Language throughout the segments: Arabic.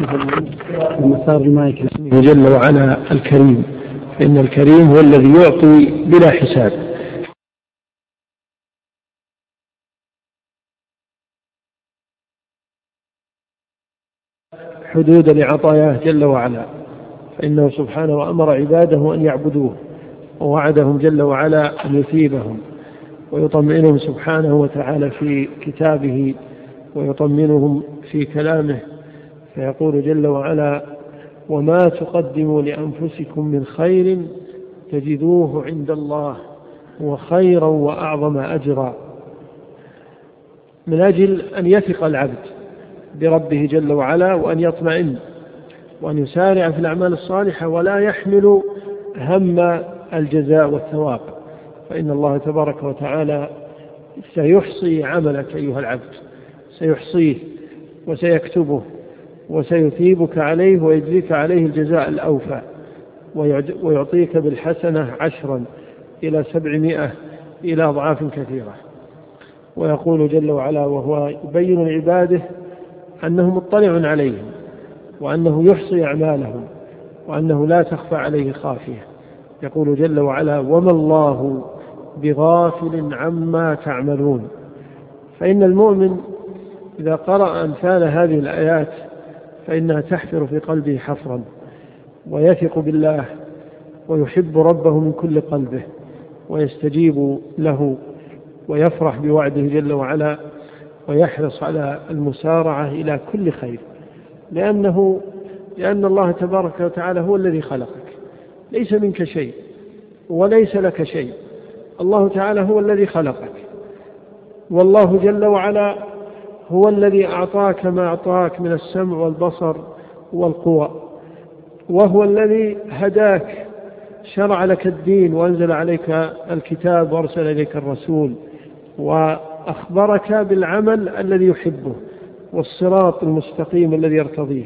مسار المايك جل وعلا الكريم، فإن الكريم هو الذي يعطي بلا حساب. حدود لعطاياه جل وعلا، فإنه سبحانه أمر عباده أن يعبدوه، ووعدهم جل وعلا أن يثيبهم ويطمئنهم سبحانه وتعالى في كتابه ويطمئنهم في كلامه، فيقول جل وعلا: وما تقدموا لأنفسكم من خير تجدوه عند الله هو خيرا وأعظم أجرا، من أجل أن يثق العبد بربه جل وعلا وأن يطمئن وأن يسارع في الأعمال الصالحة ولا يحمل هم الجزاء والثواب، فإن الله تبارك وتعالى سيحصي عملك أيها العبد، سيحصيه وسيكتبه وسيثيبك عليه ويجزيك عليه الجزاء الأوفى، ويعطيك بالحسنة 10 إلى 700 إلى أضعاف كثيرة. ويقول جل وعلا وهو يبين لعباده أنه مطلع عليهم وأنه يحصي أعمالهم وأنه لا تخفى عليه خافية، يقول جل وعلا: وما الله بغافل عما تعملون. فإن المؤمن إذا قرأ أمثال هذه الآيات فإنها تحفر في قلبه حفرا، ويثق بالله ويحب ربه من كل قلبه ويستجيب له ويفرح بوعده جل وعلا ويحرص على المسارعة إلى كل خير، لأن الله تبارك وتعالى هو الذي خلقك، ليس منك شيء وليس لك شيء، الله تعالى هو الذي خلقك، والله جل وعلا هو الذي أعطاك ما أعطاك من السمع والبصر والقوى، وهو الذي هداك، شرع لك الدين وأنزل عليك الكتاب وأرسل إليك الرسول وأخبرك بالعمل الذي يحبه والصراط المستقيم الذي يرتضيه،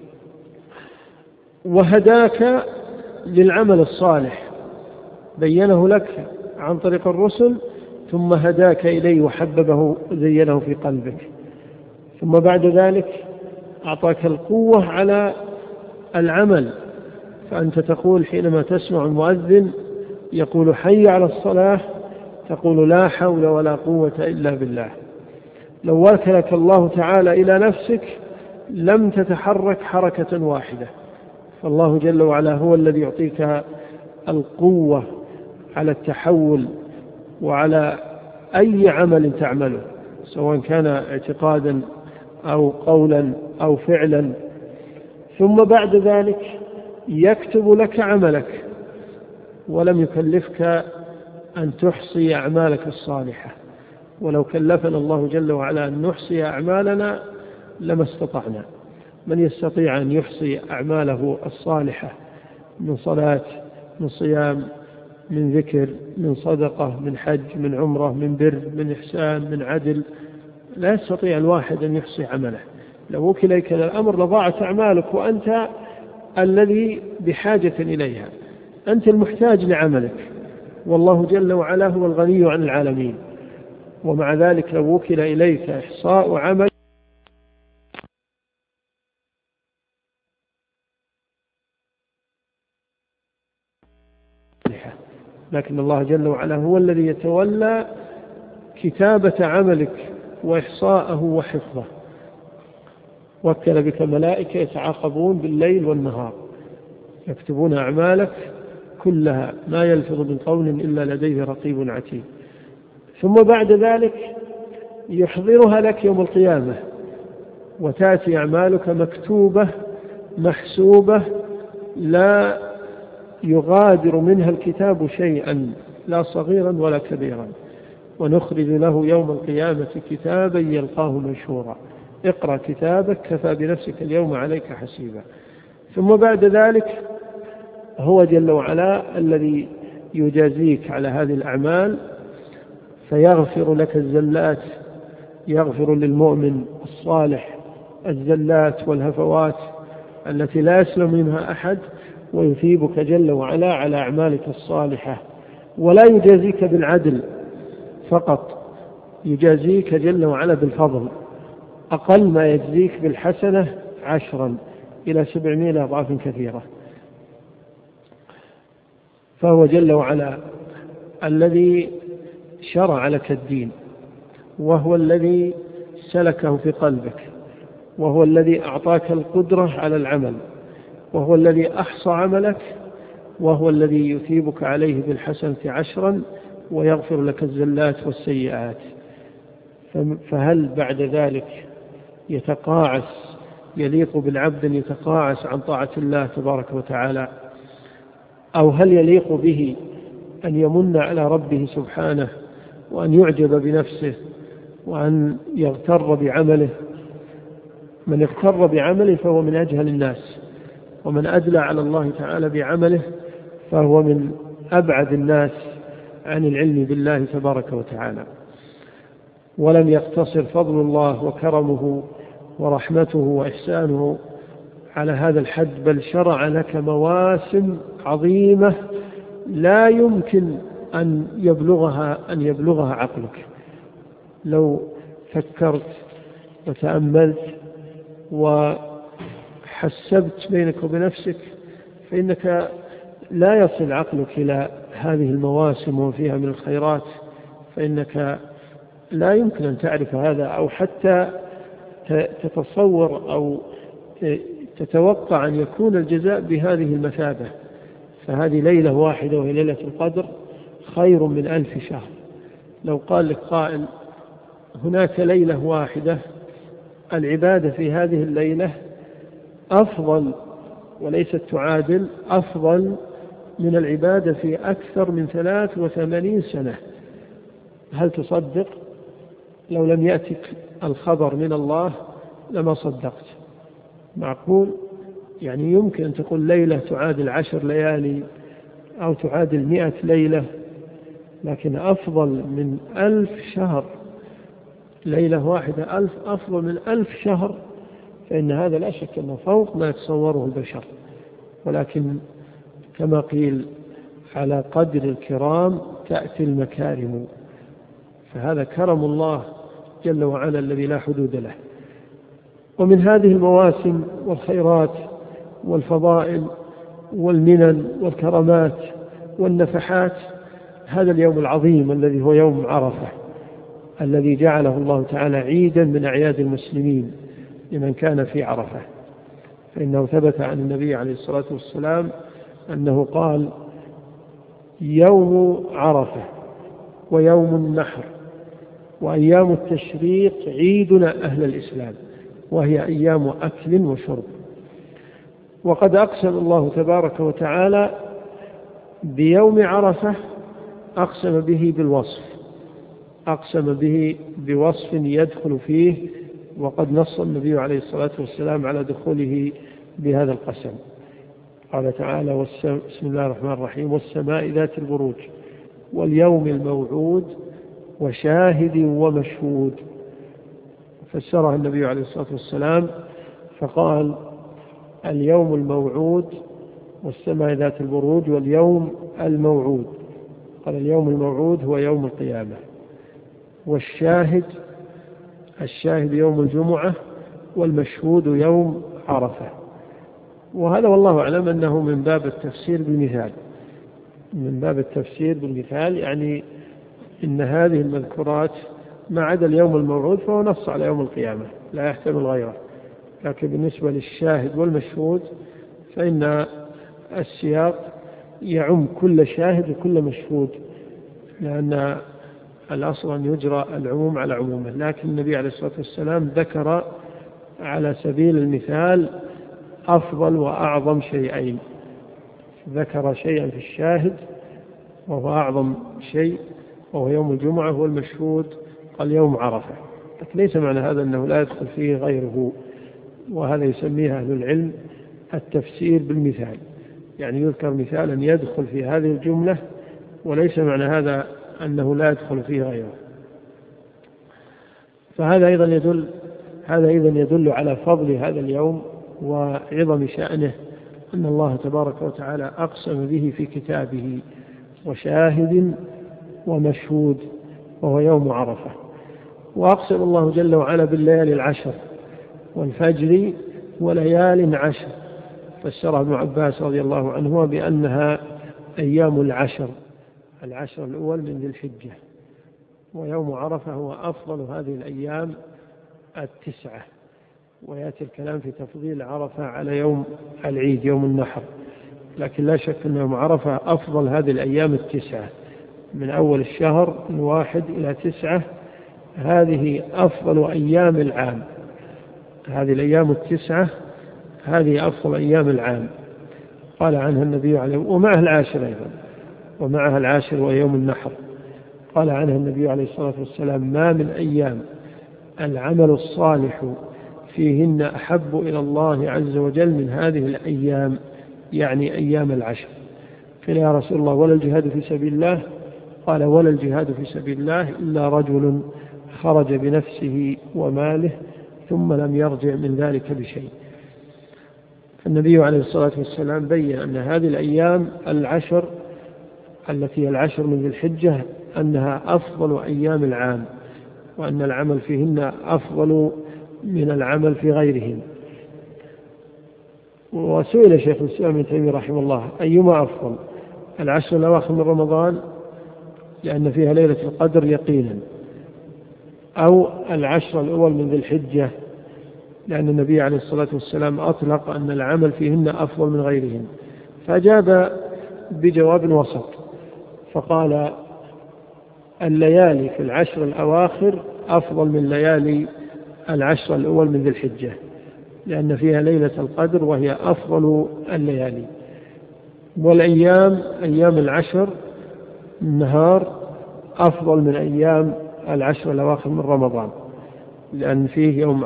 وهداك للعمل الصالح، بينه لك عن طريق الرسل، ثم هداك إليه وحببه وزينه في قلبك، ثم بعد ذلك أعطاك القوة على العمل، فأنت تقول حينما تسمع المؤذن يقول حي على الصلاة تقول لا حول ولا قوة إلا بالله. لو وكلك الله تعالى إلى نفسك لم تتحرك حركة واحدة، فالله جل وعلا هو الذي يعطيك القوة على التحول وعلى أي عمل تعمله، سواء كان اعتقادا أو قولا أو فعلا، ثم بعد ذلك يكتب لك عملك، ولم يكلفك أن تحصي أعمالك الصالحة، ولو كلفنا الله جل وعلا أن نحصي أعمالنا لما استطعنا. من يستطيع أن يحصي أعماله الصالحة من صلاة، من صيام، من ذكر، من صدقة، من حج، من عمرة، من بر، من إحسان، من عدل؟ لا يستطيع الواحد أن يحصي عمله. لو وكل إليك الأمر لضاعت أعمالك، وأنت الذي بحاجة إليها، أنت المحتاج لعملك، والله جل وعلا هو الغني عن العالمين. ومع ذلك لو وكل إليك إحصاء عمل لكن الله جل وعلا هو الذي يتولى كتابة عملك وإحصاءه وحفظه، وكل بك ملائكة يتعاقبون بالليل والنهار يكتبون أعمالك كلها، ما يلفظ من قول إلا لديه رقيب عتيد. ثم بعد ذلك يحضرها لك يوم القيامة، وتأتي أعمالك مكتوبة محسوبة لا يغادر منها الكتاب شيئا، لا صغيرا ولا كبيرا، ونخرج له يوم القيامة كتابا يلقاه منشورا، اقرأ كتابك كفى بنفسك اليوم عليك حسيبا. ثم بعد ذلك هو جل وعلا الذي يجازيك على هذه الأعمال، فيغفر لك الزلات، يغفر للمؤمن الصالح الزلات والهفوات التي لا يسلم منها أحد، ويثيبك جل وعلا على أعمالك الصالحة، ولا يجازيك بالعدل فقط، يجازيك جل وعلا بالفضل، أقل ما يجزيك بالحسنة 10، إلى 700 أضعاف كثيرة. فهو جل وعلا الذي شرع لك الدين، وهو الذي سلكه في قلبك، وهو الذي أعطاك القدرة على العمل، وهو الذي أحصى عملك، وهو الذي يثيبك عليه بالحسنة 10 ويغفر لك الزلات والسيئات. فهل بعد ذلك يليق بالعبد أن يتقاعس عن طاعة الله تبارك وتعالى؟ أو هل يليق به أن يمن على ربه سبحانه وأن يعجب بنفسه وأن يغتر بعمله؟ من اغتر بعمله فهو من أجهل الناس، ومن أدلى على الله تعالى بعمله فهو من أبعد الناس عن العلم بالله تبارك وتعالى. ولم يقتصر فضل الله وكرمه ورحمته وإحسانه على هذا الحد، بل شرع لك مواسم عظيمة لا يمكن أن يبلغها عقلك. لو فكرت وتأملت وحسبت بينك وبنفسك فإنك لا يصل عقلك إلى هذه المواسم وفيها من الخيرات، فإنك لا يمكن أن تعرف هذا أو حتى تتصور أو تتوقع أن يكون الجزاء بهذه المثابة. فهذه ليلة واحدة وهي ليلة القدر خير من 1000 شهر. لو قال لك قائل هناك ليلة واحدة العبادة في هذه الليلة أفضل وليست تعادل أفضل من العبادة في أكثر من 83 سنة، هل تصدق؟ لو لم يأتك الخبر من الله لما صدقت. معقول؟ يعني يمكن أن تقول ليلة تعادل 10 ليالي أو تعادل 100 ليلة، لكن أفضل من 1000 شهر. ليلة واحدة أفضل من 1000 شهر، فإن هذا لا شك أنه فوق ما يتصوره البشر. ولكن كما قيل على قدر الكرام تأتي المكارم، فهذا كرم الله جل وعلا الذي لا حدود له. ومن هذه المواسم والخيرات والفضائل والمنن والكرامات والنفحات هذا اليوم العظيم الذي هو يوم عرفة، الذي جعله الله تعالى عيدا من أعياد المسلمين لمن كان في عرفة. فإنه ثبت عن النبي عليه الصلاة والسلام أنه قال: يوم عرفة ويوم النحر وأيام التشريق عيدنا أهل الإسلام، وهي أيام أكل وشرب. وقد أقسم الله تبارك وتعالى بيوم عرفة، أقسم به بالوصف، أقسم به بوصف يدخل فيه، وقد نص النبي عليه الصلاة والسلام على دخوله بهذا القسم. قال تعالى: بسم الله الرحمن الرحيم: والسماء ذات البروج واليوم الموعود وشاهد ومشهود. فسرها النبي عليه الصلاة والسلام فقال: اليوم الموعود والسماء ذات البروج واليوم الموعود. قال: اليوم الموعود هو يوم القيامة، والشاهد يوم الجمعة، والمشهود يوم عرفة. وهذا والله أعلم أنه من باب التفسير بالمثال، من باب التفسير بالمثال، يعني إن هذه المذكورات ما عدا اليوم الموعود فهو نص على يوم القيامة لا يحتمل غيره. لكن بالنسبة للشاهد والمشهود فإن السياق يعم كل شاهد وكل مشهود، لأن الأصل أن يجرى العموم على عمومه. لكن النبي عليه الصلاة والسلام ذكر على سبيل المثال أفضل وأعظم شيئين، ذكر شيئا في الشاهد وهو أعظم شيء وهو يوم الجمعة، والمشهود قال يوم عرفة. لكن ليس معنى هذا أنه لا يدخل فيه غيره، وهذا يسميه أهل العلم التفسير بالمثال، يعني يذكر مثالا يدخل في هذه الجملة وليس معنى هذا أنه لا يدخل فيه غيره. فهذا أيضا يدل على فضل هذا اليوم وعظم شأنه، أن الله تبارك وتعالى أقسم به في كتابه: وشاهد ومشهود، وهو يوم عرفة. وأقسم الله جل وعلا بالليالي 10 والفجر وليال 10 فسرها ابن عباس رضي الله عنه بأنها أيام العشر الأول من ذي الحجة، ويوم عرفة هو أفضل هذه الأيام 9، ويأتي الكلام في تفضيل عرفة على يوم العيد يوم النحر، لكن لا شك أن يوم عرفة أفضل هذه الأيام 9 من أول الشهر من 1 إلى 9. هذه أفضل أيام العام، هذه الأيام 9 هذه أفضل أيام العام. قال عنها النبي عليه، ومعها العاشر أيضا، ومعها العاشر ويوم النحر. قال عنها النبي عليه الصلاة والسلام: ما من أيام العمل الصالح فيهن أحب إلى الله عز وجل من هذه الأيام، يعني أيام العشر. قيل: يا رسول الله ولا الجهاد في سبيل الله؟ قال: ولا الجهاد في سبيل الله إلا رجل خرج بنفسه وماله ثم لم يرجع من ذلك بشيء. فالنبي عليه الصلاة والسلام بيّن أن هذه الأيام العشر التي هي العشر من ذي الحجة أنها أفضل أيام العام، وأن العمل فيهن أفضل من العمل في غيرهن. وسئل شيخ الإسلام ابن تيمية رحمه الله: أيما أفضل، العشر الأواخر من رمضان لأن فيها ليلة القدر يقينا، أو العشر الأول من ذي الحجة لأن النبي عليه الصلاة والسلام أطلق أن العمل فيهن أفضل من غيرهن؟ فأجاب بجواب وسط، فقال: الليالي في العشر الأواخر أفضل من ليالي العشر الأول من ذي الحجة، لأن فيها ليلة القدر وهي أفضل الليالي. والأيام أيام العشر النهار أفضل من أيام العشر الأواخر من رمضان، لأن فيه يوم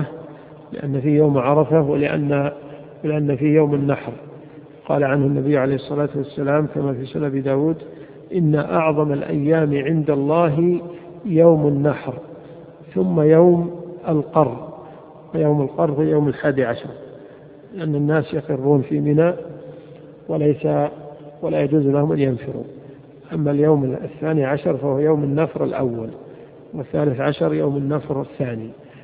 عرفة ولأن فيه يوم النحر. قال عنه النبي عليه الصلاة والسلام كما في سنن أبي داود: إن أعظم الأيام عند الله يوم النحر ثم يوم القر، ويوم القر هو يوم 11، لأن الناس يقرون في منى ولا يجوز لهم أن ينفروا. أما اليوم 12 فهو يوم النفر الأول، وال13 يوم النفر الثاني.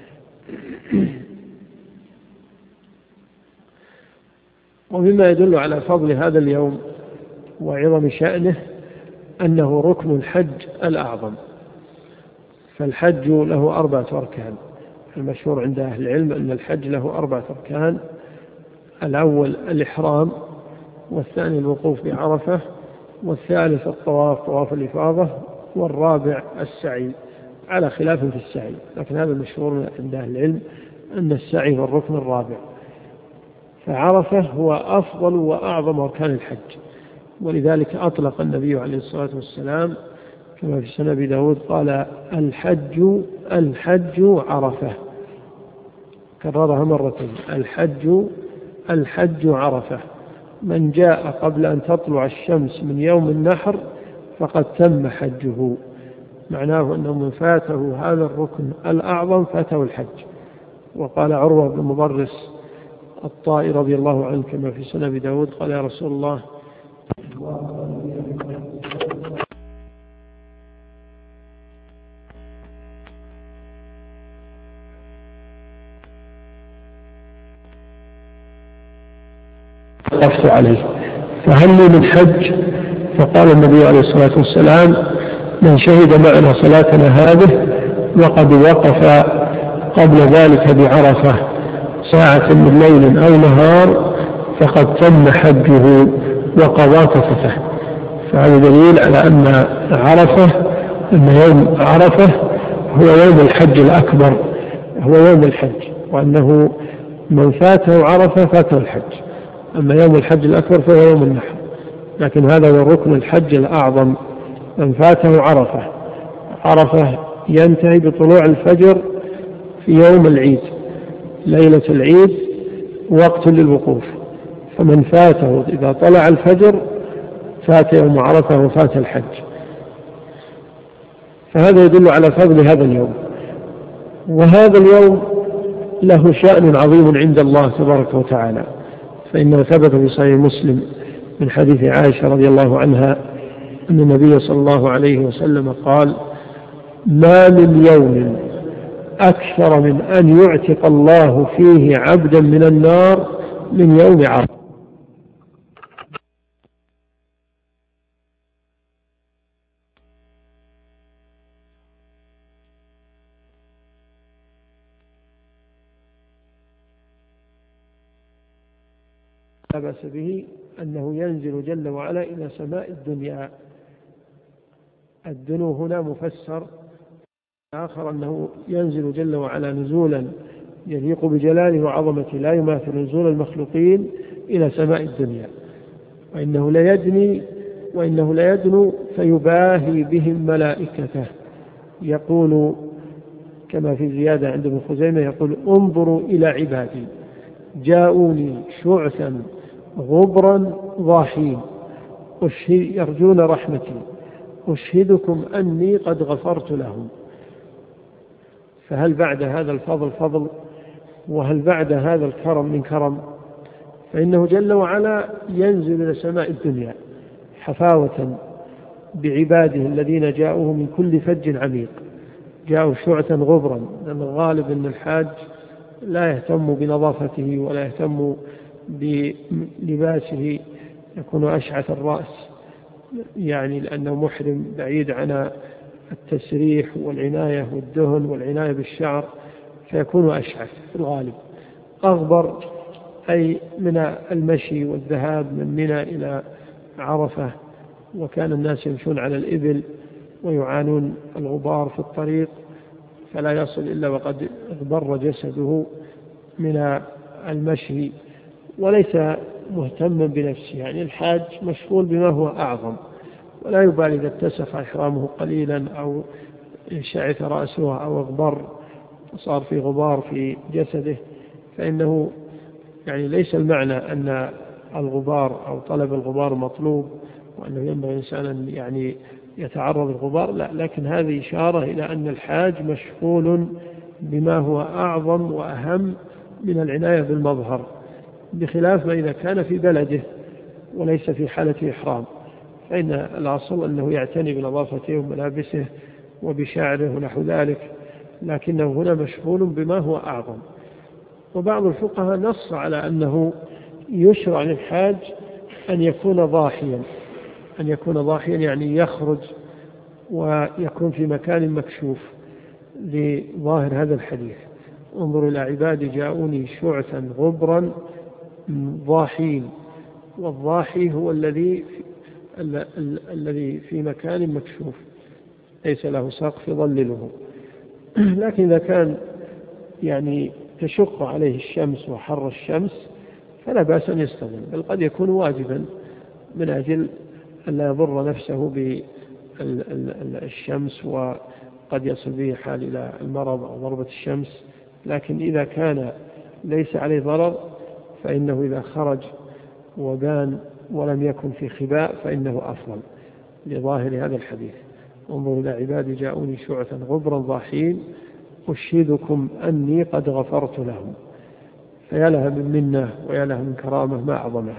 ومما يدل على فضل هذا اليوم وعظم شأنه أنه ركن الحج الأعظم. فالحج له 4 أركان، المشهور عند أهل العلم أن الحج له 4 أركان: الأول الإحرام، والثاني الوقوف بعرفة، والثالث الطواف طواف الإفاضة، والرابع السعي، على خلاف في السعي، لكن هذا المشهور عند أهل العلم أن السعي هو الركن الرابع. فعرفة هو أفضل وأعظم أركان الحج، ولذلك أطلق النبي عليه الصلاة والسلام كما في سنن أبي داود قال: الحج عرفة، كررها مرتين: الحج عرفة، من جاء قبل أن تطلع الشمس من يوم النحر فقد تم حجه. معناه أنه من فاته هذا الركن الأعظم فاته الحج. وقال عروة بن مضرس الطائي رضي الله عنه كما في سنن أبي داود قال: يا رسول الله وقفت عليه فهل لي من حج؟ فقال النبي عليه الصلاة والسلام: من شهد معنا صلاتنا هذه وقد وقف قبل ذلك بعرفة ساعة من ليل أو نهار فقد تم حجه وقضى تفته. فهذا دليل على أن يوم عرفة هو يوم الحج الأكبر، هو يوم الحج، وأنه من فاته عرفة فاته الحج. أما يوم الحج الأكبر فهو يوم النحر، لكن هذا هو ركن الحج الأعظم. من فاته عرفة ينتهي بطلوع الفجر في يوم العيد، ليلة العيد وقت للوقوف، فمن فاته إذا طلع الفجر فات يوم عرفة وفات الحج. فهذا يدل على فضل هذا اليوم. وهذا اليوم له شأن عظيم عند الله تبارك وتعالى، فإنه ثبت في صحيح مسلم من حديث عائشة رضي الله عنها أن النبي صلى الله عليه وسلم قال: ما من يوم أكثر من أن يعتق الله فيه عبدا من النار من يوم عرفة. لا بأس به أنه ينزل جل وعلا إلى سماء الدنيا. الدنو هنا مفسر آخر أنه ينزل جل وعلا نزولا يليق بجلاله وعظمته لا يماثل نزول المخلوقين إلى سماء الدنيا، وإنه ليدنو فيباهي بهم ملائكته، يقول كما في زيادة عند ابن خزيمة يقول انظروا إلى عبادي جاءوني شعثا غبرا ضاحين يرجون رحمتي أشهدكم أني قد غفرت لهم. فهل بعد هذا الفضل فضل؟ وهل بعد هذا الكرم من كرم؟ فإنه جل وعلا ينزل إلى سماء الدنيا حفاوة بعباده الذين جاءوه من كل فج عميق، جاءوا شعثا غبرا، لأن الغالب أن الحاج لا يهتم بنظافته ولا يهتم بلباسه، يكون أشعث الرأس يعني لأنه محرم بعيد عن التسريح والعناية والدهن والعناية بالشعر، فيكون أشعث في الغالب. أغبر أي من المشي والذهاب من منى إلى عرفة، وكان الناس يمشون على الإبل ويعانون الغبار في الطريق، فلا يصل إلا وقد اغبر جسده من المشي، وليس مهتما بنفسه. يعني الحاج مشغول بما هو أعظم، ولا يبالي إذا اتسخ إحرامه قليلا أو شعث رأسه أو اغبر صار في غبار في جسده، فإنه يعني ليس المعنى أن الغبار أو طلب الغبار مطلوب وأنه ينبغي الإنسان أن يعني يتعرض للغبار، لا، لكن هذه إشارة إلى أن الحاج مشغول بما هو أعظم وأهم من العناية بالمظهر، بخلاف ما إذا كان في بلده وليس في حالة إحرام، فإن الأصل أنه يعتني بنظافته وملابسه وبشعره ونحو ذلك، لكنه هنا مشغول بما هو أعظم. وبعض الفقهاء نص على أنه يشرع للحاج أن يكون ضاحيا يعني يخرج ويكون في مكان مكشوف لظاهر هذا الحديث انظروا إلى عبادي جاءوني شعثا غبرا ضاحين، والضاحي هو الذي في مكان مكشوف ليس له سقف يظلله. لكن إذا كان يعني تشق عليه الشمس وحر الشمس فلا بأس أن يستظل، بل قد يكون واجبا من أجل أن لا يضر نفسه بالشمس وقد يصل به حال إلى المرض أو ضربة الشمس. لكن إذا كان ليس عليه ضرر فإنه إذا خرج وبان ولم يكن في خباء فإنه أفضل لظاهر هذا الحديث انظروا إلى عبادي جاءوني شعثا غبرا ضاحين أشهدكم أني قد غفرت لهم. فيا لها من منة ويا لها من كرامة ما أعظمها.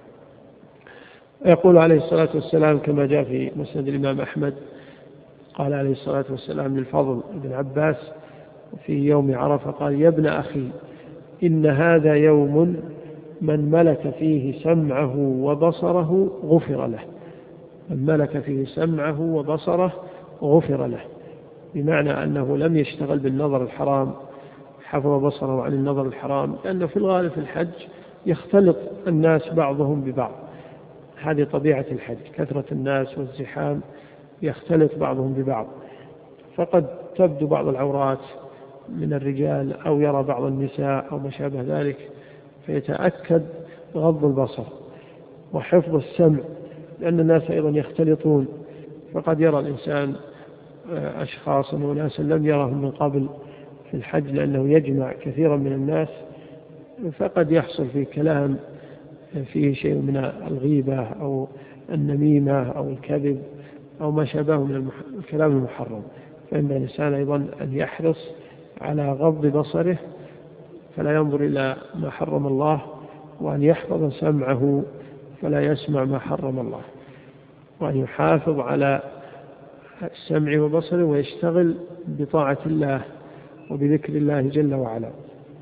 يقول عليه الصلاة والسلام كما جاء في مسند الإمام أحمد قال عليه الصلاة والسلام للفضل بن عباس في يوم عرفة قال يا ابن أخي إن هذا يوم من ملك فيه سمعه وبصره غفر له، من ملك فيه سمعه وبصره غفر له، بمعنى أنه لم يشتغل بالنظر الحرام، حفظ بصره عن النظر الحرام، لأنه في الغالب في الحج يختلط الناس بعضهم ببعض، هذه طبيعة الحج، كثرة الناس والزحام يختلط بعضهم ببعض، فقد تبدو بعض العورات من الرجال أو يرى بعض النساء أو ما شابه ذلك، فيتأكد غض البصر وحفظ السمع، لأن الناس أيضا يختلطون، فقد يرى الإنسان أشخاصا وناسا لم يرهم من قبل في الحج لأنه يجمع كثيرا من الناس، فقد يحصل في كلام فيه شيء من الغيبة أو النميمة أو الكذب أو ما شابه من الكلام المحرم، فإن الإنسان أيضا أن يحرص على غض بصره فلا ينظر إلى ما حرم الله، وأن يحفظ سمعه فلا يسمع ما حرم الله، وأن يحافظ على السمع وبصره ويشتغل بطاعة الله وبذكر الله جل وعلا.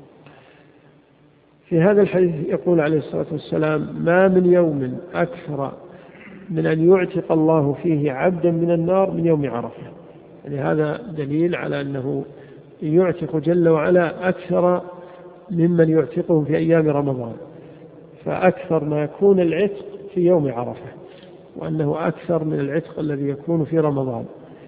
في هذا الحديث يقول عليه الصلاة والسلام ما من يوم أكثر من أن يعتق الله فيه عبدا من النار من يوم عرفة، يعني هذا دليل على أنه يعتق جل وعلا أكثر ممن يعتقهم في أيام رمضان، فأكثر ما يكون العتق في يوم عرفة، وأنه أكثر من العتق الذي يكون في رمضان.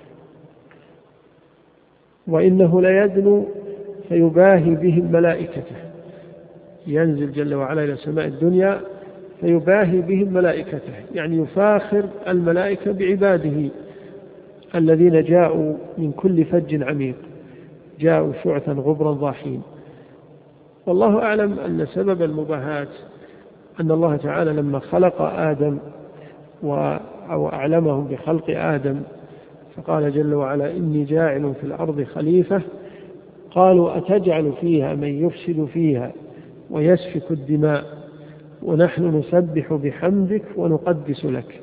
وإنه ليدنو فيباهي بهم ملائكته، ينزل جل وعلا إلى سماء الدنيا فيباهي بهم ملائكته، يعني يفاخر الملائكة بعباده الذين جاءوا من كل فج عميق، جاءوا شعثا غبرا ضاحين. والله أعلم أن سبب المباهاة أن الله تعالى لما خلق آدم أو أعلمهم بخلق آدم فقال جل وعلا إني جاعل في الأرض خليفة، قالوا أتجعل فيها من يفسد فيها ويسفك الدماء ونحن نسبح بحمدك ونقدس لك.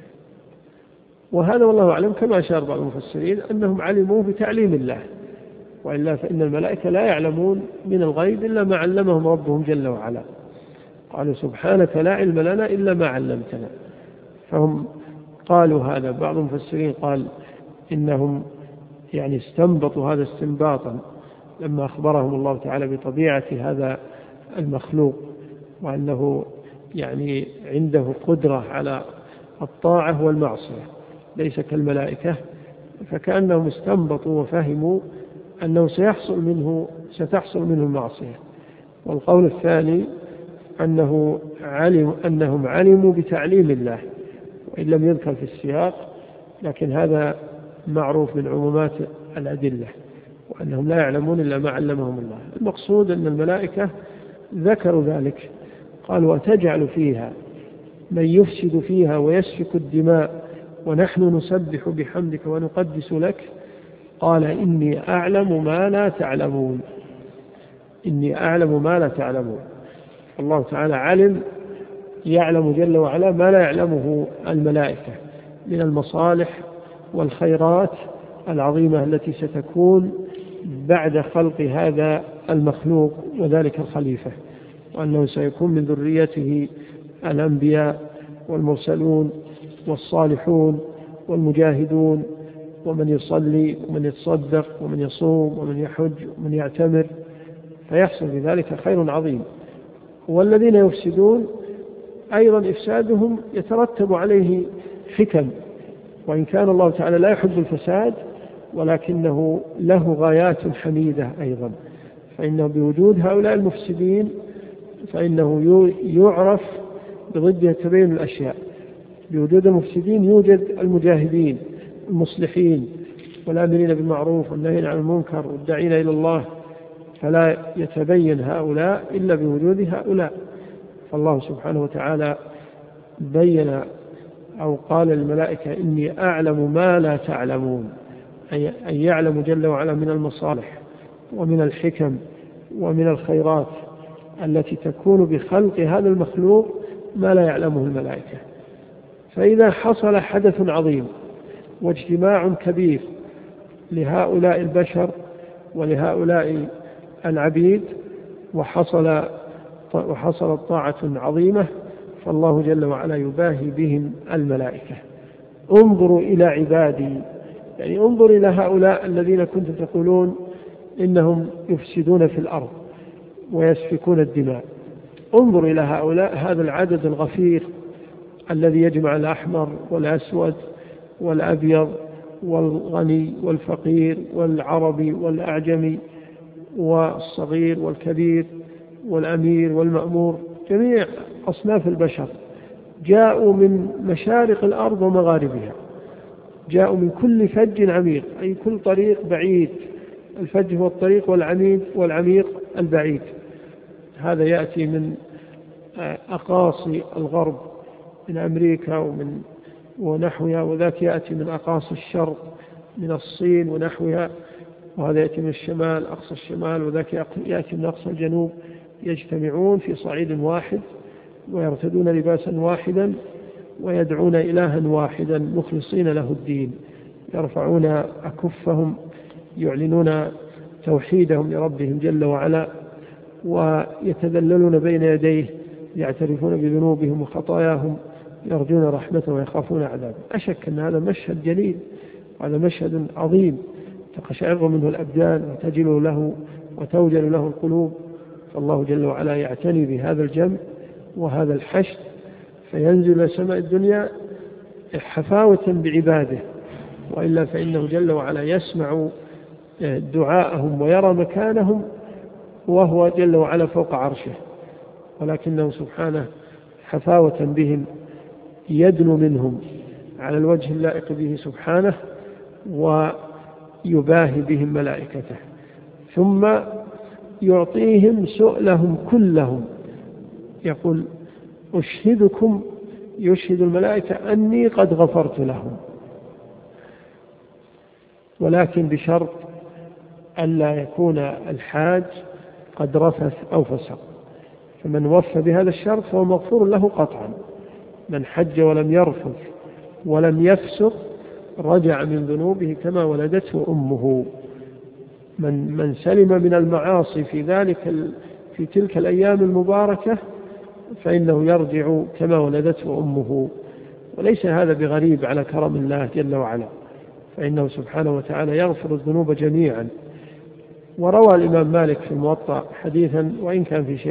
وهذا والله أعلم كما أشار بعض المفسرين أنهم علموا بتعليم الله، وإلا فإن الملائكة لا يعلمون من الغيب إلا ما علمهم ربهم جل وعلا. قالوا سبحانك لا علم لنا إلا ما علمتنا. فهم قالوا هذا. بعض المفسرين قال إنهم يعني استنبطوا هذا استنباطا لما أخبرهم الله تعالى بطبيعة هذا المخلوق، وأنه يعني عنده قدرة على الطاعة والمعصية ليس كالملائكة، فكأنهم استنبطوا وفهموا أنه ستحصل منه المعصية. والقول الثاني أنهم علموا بتعليم الله، وإن لم يذكر في السياق، لكن هذا معروف من عمومات الأدلة، وأنهم لا يعلمون إلا ما علمهم الله. المقصود أن الملائكة ذكروا ذلك، قالوا أتجعل فيها من يفسد فيها ويسفك الدماء ونحن نسبح بحمدك ونقدس لك، قال إني أعلم ما لا تعلمون. إني أعلم ما لا تعلمون. الله تعالى يعلم جل وعلا ما لا يعلمه الملائكة من المصالح والخيرات العظيمة التي ستكون بعد خلق هذا المخلوق وذلك الخليفة، وأنه سيكون من ذريته الأنبياء والمرسلون والصالحون والمجاهدون، ومن يصلي ومن يتصدق ومن يصوم ومن يحج ومن يعتمر، فيحصل بذلك خير عظيم. والذين يفسدون أيضا إفسادهم يترتب عليه حكم، وإن كان الله تعالى لا يحب الفساد ولكنه له غايات حميدة أيضا. فإنه بوجود هؤلاء المفسدين فإنه يعرف بضد تبين الأشياء. بوجود المفسدين يوجد المجاهدين المصلحين والآمرين بالمعروف والناهين عن المنكر والداعين إلى الله، فلا يتبين هؤلاء إلا بوجود هؤلاء. فالله سبحانه وتعالى بين أو قال للملائكة إني أعلم ما لا تعلمون، أي يعلم جل وعلا من المصالح ومن الحكم ومن الخيرات التي تكون بخلق هذا المخلوق ما لا يعلمه الملائكة. فإذا حصل حدث عظيم واجتماع كبير لهؤلاء البشر ولهؤلاء العبيد وحصلت طاعة عظيمة، فالله جل وعلا يباهي بهم الملائكة. انظروا إلى عبادي، يعني انظر إلى هؤلاء الذين كنتم تقولون إنهم يفسدون في الأرض ويسفكون الدماء. انظر إلى هؤلاء، هذا العدد الغفير الذي يجمع الأحمر والأسود والأبيض والغني والفقير والعربي والأعجمي والصغير والكبير والأمير والمأمور، جميع أصناف البشر جاءوا من مشارق الأرض ومغاربها، جاءوا من كل فج عميق، أي كل طريق بعيد. الفج هو الطريق والعميق البعيد. هذا يأتي من أقاصي الغرب من أمريكا ونحوها، وذاك يأتي من أقاصي الشرق من الصين ونحوها، وهذا يأتي من الشمال أقصى الشمال، وذاك يأتي من أقصى الجنوب. يجتمعون في صعيد واحد ويرتدون لباسا واحدا ويدعون إلها واحدا مخلصين له الدين، يرفعون أكفهم يعلنون توحيدهم لربهم جل وعلا، ويتذللون بين يديه يعترفون بذنوبهم وخطاياهم، يرجون رحمته ويخافون عذابه. أشك أن هذا مشهد جليل، وهذا مشهد عظيم تقشعر منه الأبدان وتجل له وتوجل له القلوب. فالله جل وعلا يعتني بهذا الجمع وهذا الحشد، فينزل إلى سماء الدنيا حفاوة بعباده، وإلا فإنه جل وعلا يسمع دعاءهم ويرى مكانهم وهو جل وعلا فوق عرشه، ولكنه سبحانه حفاوة بهم يدنو منهم على الوجه اللائق به سبحانه ويباهي بهم ملائكته، ثم يعطيهم سؤلهم كلهم. يقول أشهدكم، يشهد الملائكة أني قد غفرت لهم، ولكن بشرط ألا يكون الحاج قد رفث أو فسق، فمن وفى بهذا الشرط فهو مغفور له قطعا. من حج ولم يرفث ولم يفسق رجع من ذنوبه كما ولدته أمه. من سلم من المعاصي في تلك الأيام المباركة فإنه يرجع كما ولدته أمه، وليس هذا بغريب على كرم الله جل وعلا، فإنه سبحانه وتعالى يغفر الذنوب جميعا. وروى الإمام مالك في الموطأ حديثا وإن كان في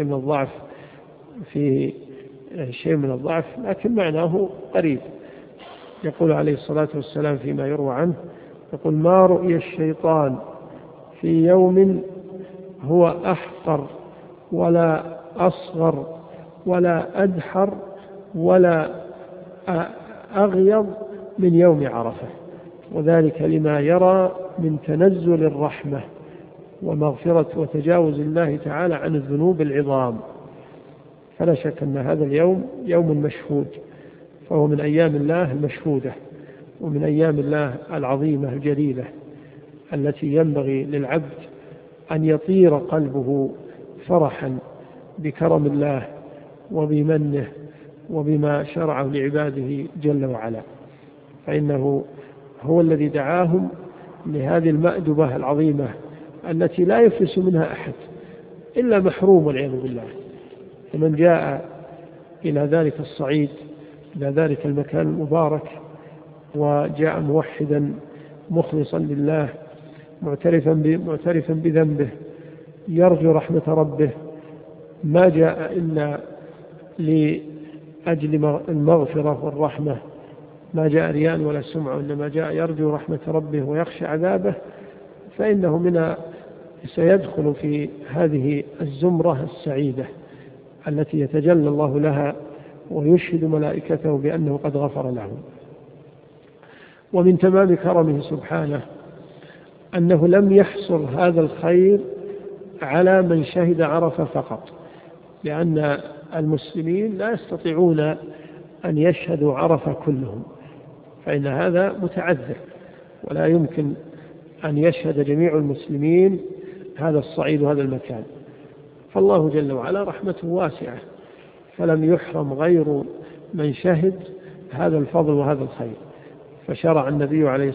شيء من الضعف لكن معناه قريب. يقول عليه الصلاة والسلام فيما يروى عنه، يقول ما رؤي الشيطان في يوم هو أحقر ولا أصغر ولا أدحر ولا أغيض من يوم عرفة، وذلك لما يرى من تنزل الرحمة ومغفرة وتجاوز الله تعالى عن الذنوب العظام. فلا شك أن هذا اليوم يوم مشهود، فهو من أيام الله المشهودة ومن أيام الله العظيمة الجليلة التي ينبغي للعبد أن يطير قلبه فرحا بكرم الله وبمنه وبما شرعه لعباده جل وعلا، فإنه هو الذي دعاهم لهذه المأدبة العظيمة التي لا يفلس منها أحد إلا محروم والعياذ بالله. فمن جاء إلى ذلك الصعيد، إلى ذلك المكان المبارك، وجاء موحدا مخلصا لله معترفا بذنبه يرجو رحمة ربه، ما جاء إلا لأجل المغفرة والرحمة، ما جاء رياء ولا سمعة، إنما جاء يرجو رحمة ربه ويخشى عذابه، فإنه سيدخل في هذه الزمرة السعيدة التي يتجلى الله لها ويشهد ملائكته بأنه قد غفر لهم. ومن تمام كرمه سبحانه أنه لم يحصر هذا الخير على من شهد عرفة فقط، لأن المسلمين لا يستطيعون أن يشهدوا عرفة كلهم، فإن هذا متعذر، ولا يمكن أن يشهد جميع المسلمين هذا الصعيد وهذا المكان. فالله جل وعلا رحمته واسعة، فلم يحرم غير من شهد هذا الفضل وهذا الخير. فشرع النبي عليه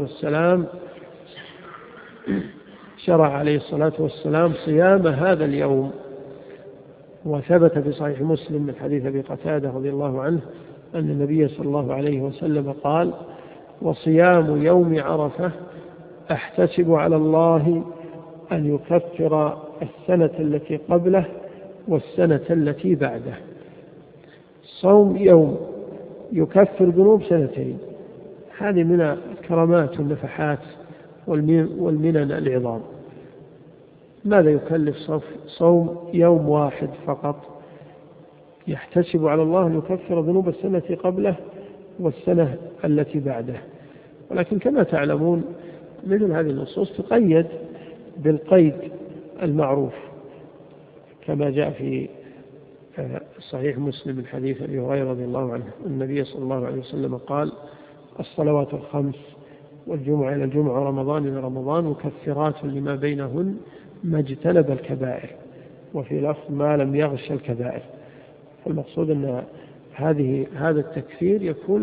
الصلاة والسلام صيام هذا اليوم، وثبت في صحيح مسلم من حديث أبي قتادة رضي الله عنه أن النبي صلى الله عليه وسلم قال: وصيام يوم عرفة أحتسب على الله أن يكفر السنة التي قبله والسنة التي بعده. صوم يوم يكفر ذنوب سنتين، هذه من الكرامات والنفحات والمنن العظام. ماذا يكلف صوم يوم واحد فقط يحتسب على الله أن يكفر ذنوب السنة قبله والسنة التي بعده؟ ولكن كما تعلمون مثل هذه النصوص تقيد بالقيد المعروف، كما جاء في صحيح مسلم من حديث أبي هريرة رضي الله عنه النبي صلى الله عليه وسلم قال: الصلوات الخمس والجمعة إلى الجمعة ورمضان إلى رمضان مكفرات لما بينهن ما اجتنب الكبائر، وفي لفظ ما لم يغش الكبائر. فالمقصود أن هذا التكفير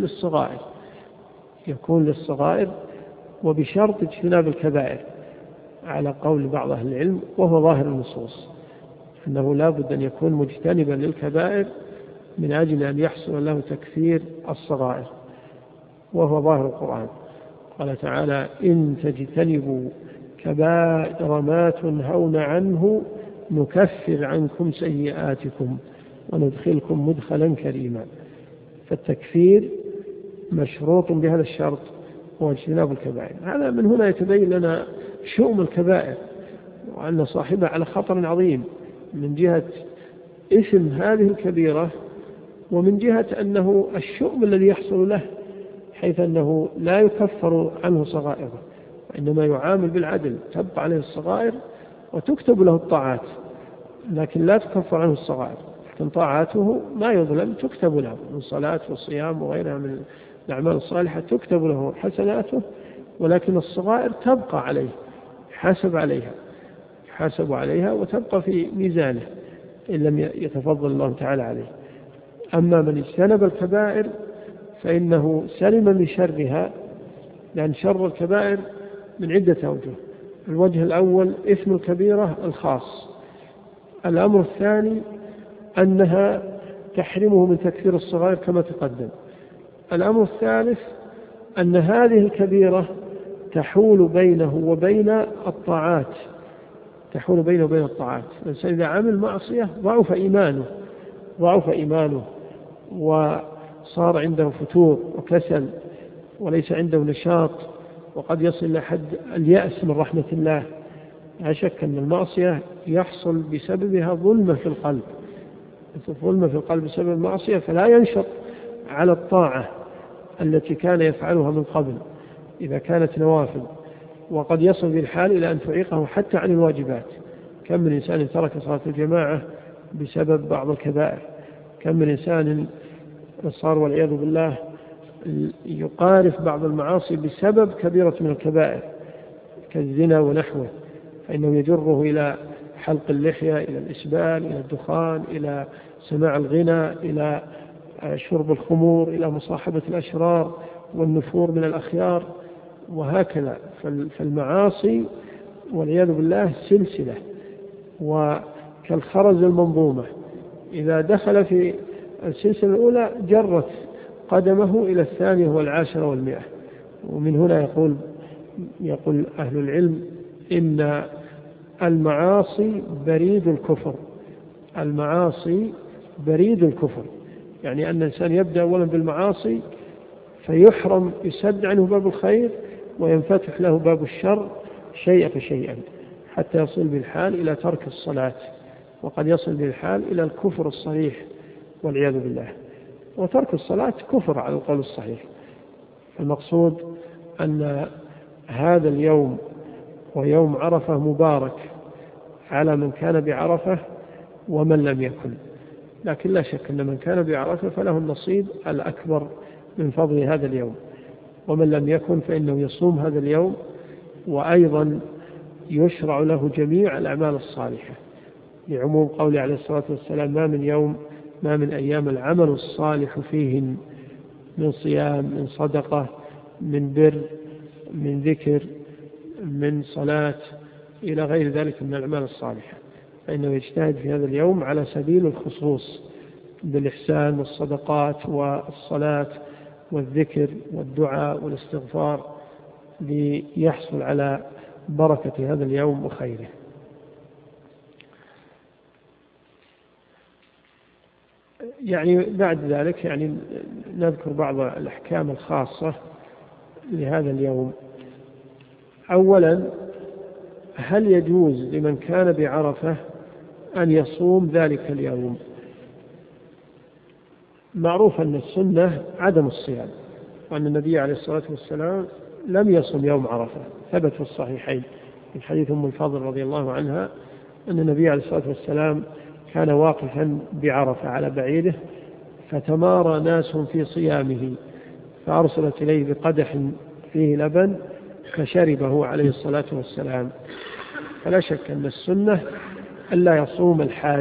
يكون للصغائر وبشرط اجتناب الكبائر على قول بعض أهل العلم، وهو ظاهر النصوص أنه لا بد أن يكون مجتنبا للكبائر من أجل أن يحصل له تكفير الصغائر، وهو ظاهر القرآن. قال تعالى: إن تجتنبوا كبائر ما تنهون عنه نكفر عنكم سيئاتكم وندخلكم مدخلا كريما. فالتكفير مشروط بهذا الشرط واجتناب الكبائر. هذا من هنا يتبين لنا شؤم الكبائر وأن صاحبها على خطر عظيم من جهة اسم هذه الكبيرة، ومن جهة أنه الشؤم الذي يحصل له، حيث أنه لا يكفر عنه صغائره وإنما يعامل بالعدل، تبقى عليه الصغائر وتكتب له الطاعات، لكن لا تكفر عنه الصغائر. لكن طاعاته ما يظلم، تكتب له من صلاة وصيام وغيرها من الأعمال الصالحة، تكتب له حسناته، ولكن الصغائر تبقى عليه، يحاسب عليها وتبقى في ميزانه إن لم يتفضل الله تعالى عليه. أما من اجتنب الكبائر فإنه سلم من شرها، لأن شر الكبائر من عدة أوجه. الوجه الأول إثم الكبيرة الخاص. الأمر الثاني أنها تحرمه من تكفير الصغائر كما تقدم. الأمر الثالث أن هذه الكبيرة تحول بينه وبين الطاعات، الإنسان إذا عمل معصية ضعف إيمانه وصار عنده فتور وكسل وليس عنده نشاط، وقد يصل لحد اليأس من رحمة الله. لا شك أن المعصية يحصل بسببها ظلمة في القلب بسبب المعصية، فلا ينشط على الطاعة التي كان يفعلها من قبل إذا كانت نوافل، وقد يصل بالحال إلى أن تعيقه حتى عن الواجبات. كم من إنسان ترك صلاة الجماعة بسبب بعض الكبائر، كم من إنسان صار والعياذ بالله يقارف بعض المعاصي بسبب كبيرة من الكبائر كالزنا ونحوه، فإنه يجره إلى حلق اللحية، إلى الإسبال، إلى الدخان، إلى سماع الغنى، إلى شرب الخمور، إلى مصاحبة الأشرار والنفور من الأخيار، وهكذا. فالمعاصي والعياذ بالله سلسلة وكالخرز المنظومة، إذا دخل في السلسلة الأولى جرت قدمه إلى 12 و10. ومن هنا يقول أهل العلم إن المعاصي بريد الكفر، يعني أن الإنسان يبدأ أولا بالمعاصي فيحرم، يسد عنه باب الخير وينفتح له باب الشر شيئا فشيئا، حتى يصل بالحال إلى ترك الصلاة، وقد يصل بالحال إلى الكفر الصريح والعياذ بالله. وترك الصلاة كفر على القول الصحيح. المقصود أن هذا اليوم ويوم عرفة مبارك على من كان بعرفة ومن لم يكن، لكن لا شك أن من كان بعرفة فله النصيب الأكبر من فضل هذا اليوم، ومن لم يكن فإنه يصوم هذا اليوم، وأيضا يشرع له جميع الأعمال الصالحة، لعموم قوله عليه الصلاة والسلام: ما من أيام العمل الصالح فيهن من صيام، من صدقة، من بر، من ذكر، من صلاة، إلى غير ذلك من الأعمال الصالحة، فإنه يجتهد في هذا اليوم على سبيل الخصوص بالإحسان والصدقات والصلاة والذكر والدعاء والاستغفار، ليحصل على بركة هذا اليوم وخيره. يعني بعد ذلك نذكر بعض الأحكام الخاصة لهذا اليوم. أولا، هل يجوز لمن كان بعرفة أن يصوم ذلك اليوم؟ معروف أن السنة عدم الصيام، وأن النبي عليه الصلاة والسلام لم يصم يوم عرفة. ثبت في الصحيحين من حديث أم الفضل رضي الله عنها أن النبي عليه الصلاة والسلام كان واقفا بعرفة على بعيره، فتمارى ناس في صيامه، فأرسلت إليه بقدح فيه لبن فشربه عليه الصلاة والسلام. فلا شك أن السنة ألا يصوم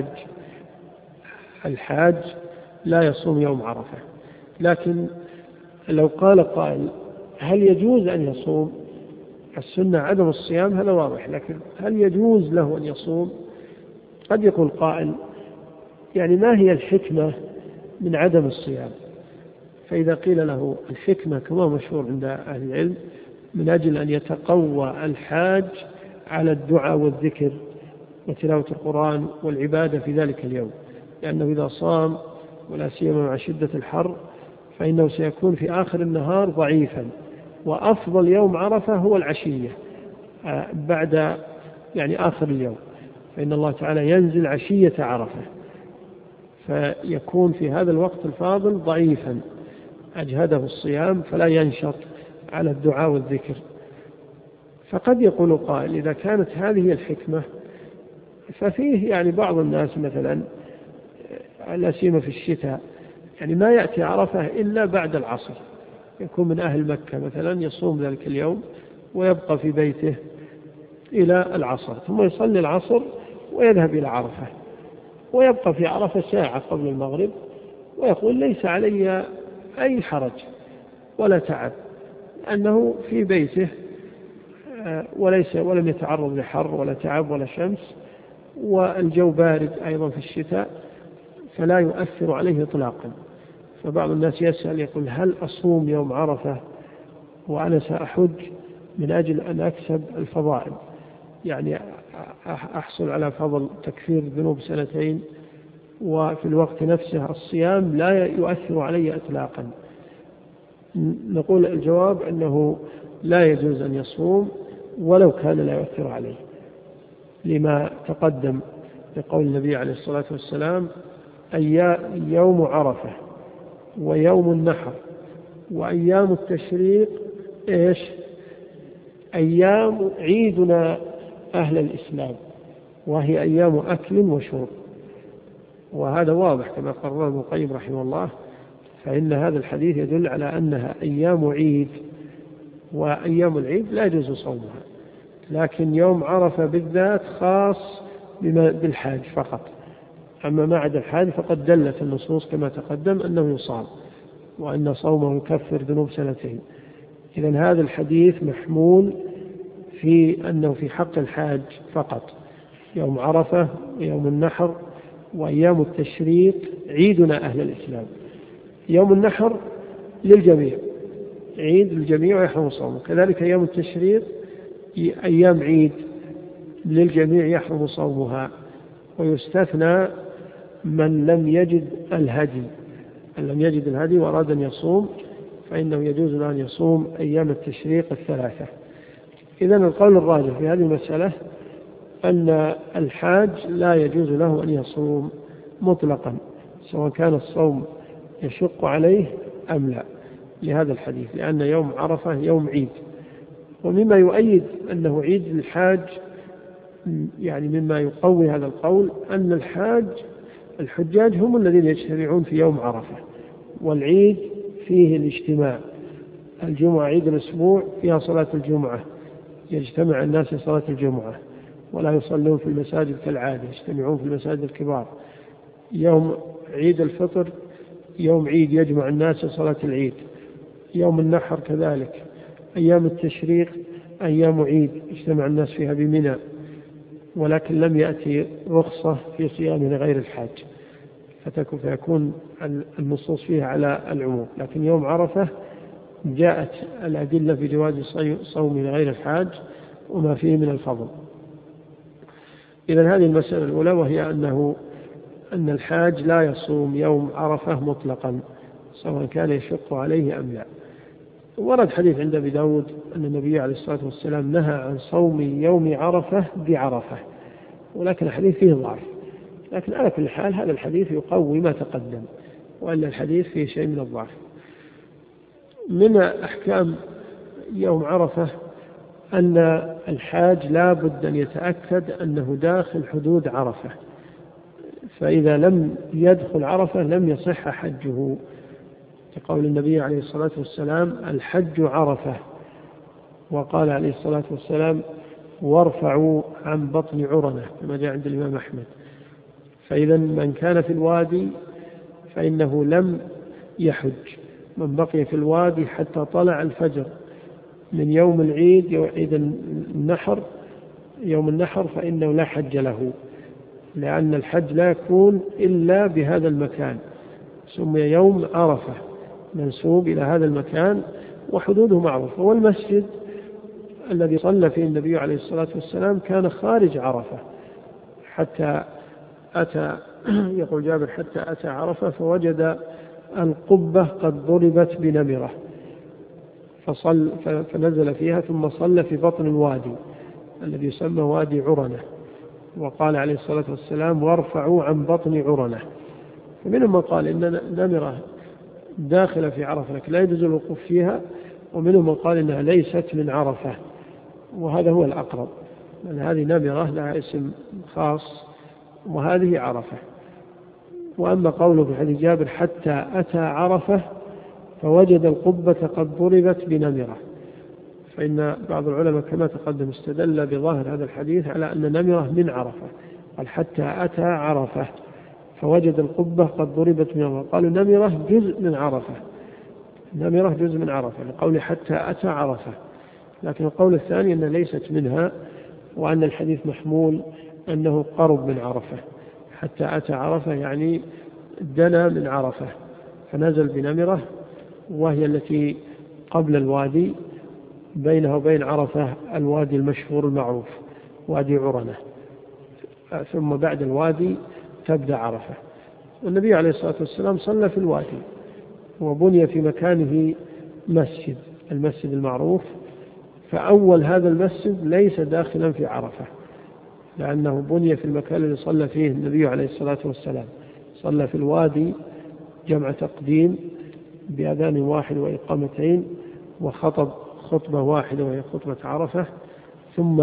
الحاج لا يصوم يوم عرفة. لكن لو قال قائل: هل يجوز أن يصوم؟ السنة عدم الصيام، هذا واضح، لكن هل يجوز له أن يصوم؟ قد يقول قائل: ما هي الحكمة من عدم الصيام؟ فإذا قيل له الحكمة كما مشهور عند أهل العلم من أجل أن يتقوى الحاج على الدعاء والذكر وتلاوة القرآن والعبادة في ذلك اليوم، لأنه إذا صام ولا سيما مع شدة الحر فإنه سيكون في آخر النهار ضعيفا، وأفضل يوم عرفة هو العشية بعد آخر اليوم، فإن الله تعالى ينزل عشية عرفة، فيكون في هذا الوقت الفاضل ضعيفا أجهده الصيام فلا ينشط على الدعاء والذكر. فقد يقول قائل إذا كانت هذه الحكمة ففيه بعض الناس مثلا لا سيما في الشتاء ما يأتي عرفة إلا بعد العصر، يكون من أهل مكة مثلا يصوم ذلك اليوم ويبقى في بيته إلى العصر ثم يصلي العصر ويذهب إلى عرفة ويبقى في عرفة ساعة قبل المغرب، ويقول ليس علي أي حرج ولا تعب أنه في بيته ولم يتعرض لحر ولا تعب ولا شمس، والجو بارد أيضا في الشتاء فلا يؤثر عليه إطلاقا. فبعض الناس يسأل يقول هل أصوم يوم عرفة وأنا سأحج من أجل أن أكسب الفضائل، أحصل على فضل تكفير ذنوب سنتين وفي الوقت نفسه الصيام لا يؤثر علي إطلاقا؟ نقول الجواب أنه لا يجوز أن يصوم ولو كان لا يؤثر عليه، لما تقدم لقول النبي عليه الصلاة والسلام يوم عرفة ويوم النحر وأيام التشريق أيام عيدنا أهل الإسلام، وهي أيام أكل وشرب. وهذا واضح كما قرر ابن القيم رحمه الله، فإن هذا الحديث يدل على أنها أيام عيد، وأيام العيد لا يجوز صومها، لكن يوم عرفة بالذات خاص بالحاج فقط، أما ما عدا الحاج فقد دلت النصوص كما تقدم أنه يصام وأن صومه يكفر ذنوب سنتين. إذن هذا الحديث محمول في أنه في حق الحاج فقط، يوم عرفة ويوم النحر وأيام التشريق عيدنا أهل الإسلام. يوم النحر للجميع، عيد للجميع ويحرم صومه، كذلك أيام التشريق أيام عيد للجميع يحرم صومها، ويستثنى من لم يجد الهدي وأراد أن يصوم فإنه يجوز له أن يصوم أيام التشريق الثلاثة. إذن القول الراجح في هذه المسألة أن الحاج لا يجوز له أن يصوم مطلقا سواء كان الصوم يشق عليه أم لا، لهذا الحديث، لأن يوم عرفة يوم عيد. ومما يؤيد أنه عيد للحاج مما يقوي هذا القول أن الحجاج هم الذين يجتمعون في يوم عرفة، والعيد فيه الاجتماع، الجمعة عيد الأسبوع فيها صلاة الجمعة، يجتمع الناس في صلاة الجمعة ولا يصلون في المساجد كالعادة، يجتمعون في المساجد الكبار. يوم عيد الفطر يوم عيد يجمع الناس في صلاة العيد. يوم النحر كذلك. أيام التشريق أيام عيد يجتمع الناس فيها بمنى، ولكن لم يأتي رخصة في صيام لغير الحاج، فيكون النصوص فيها على العموم. لكن يوم عرفة جاءت الأدلة في جواز صوم لغير الحاج وما فيه من الفضل. إذن هذه المسألة الأولى، وهي أن الحاج لا يصوم يوم عرفة مطلقا سواء كان يشق عليه أم لا. ورد حديث عند أبي داود أن النبي عليه الصلاة والسلام نهى عن صوم يوم عرفة بعرفة، ولكن الحديث فيه ضعف، لكن على كل حال هذا الحديث يقوي ما تقدم، وأن الحديث فيه شيء من الضعف. من أحكام يوم عرفة أن الحاج لا بد أن يتأكد أنه داخل حدود عرفة، فإذا لم يدخل عرفة لم يصح حجه، كقول النبي عليه الصلاة والسلام الحج عرفة، وقال عليه الصلاة والسلام وارفعوا عن بطن عرنة كما جاء عند الإمام أحمد. فإذا من كان في الوادي فإنه لم يحج، من بقي في الوادي حتى طلع الفجر من يوم العيد عيد النحر يوم النحر فإنه لا حج له، لأن الحج لا يكون إلا بهذا المكان، سمي يوم عرفة منسوب إلى هذا المكان وحدوده معروفة. والمسجد الذي صلى فيه النبي عليه الصلاة والسلام كان خارج عرفة حتى أتى يقول جابر حتى أتى عرفة فوجد القبة قد ضربت بنمرة فنزل فيها ثم صلى في بطن الوادي الذي يسمى وادي عرنة، وقال عليه الصلاة والسلام وارفعوا عن بطن عرنة. فمنهم من قال إن نمرة داخلة في عرفة لكن لا يجوز الوقوف فيها، ومنهم من قال إنها ليست من عرفة، وهذا هو الأقرب، لأن هذه نمرة لها اسم خاص وهذه عرفة. وأما قوله في حديث جابر حتى أتى عرفة فوجد القبة قد ضربت بنمرة، فإن بعض العلماء كما تقدم استدل بظاهر هذا الحديث على أن نمرة من عرفة، قال حتى أتى عرفة فوجد القبة قد ضربت بنمرة، قالوا نمرة جزء من عرفة، نمرة جزء من عرفة لقول حتى أتى عرفة. لكن القول الثاني أن ليست منها، وأن الحديث محمول أنه قرب من عرفة، حتى أتى عرفة يعني دنا من عرفة فنزل بنمرة وهي التي قبل الوادي، بينها وبين عرفة الوادي المشهور المعروف وادي عرنة، ثم بعد الوادي تبدأ عرفة. والنبي عليه الصلاة والسلام صلى في الوادي، وبني في مكانه مسجد، المسجد المعروف، فأول هذا المسجد ليس داخلا في عرفة لأنه بني في المكان الذي صلى فيه النبي عليه الصلاة والسلام، صلى في الوادي جمع تقديم بأذان واحد وإقامتين، وخطب خطبة واحدة وهي خطبة عرفة، ثم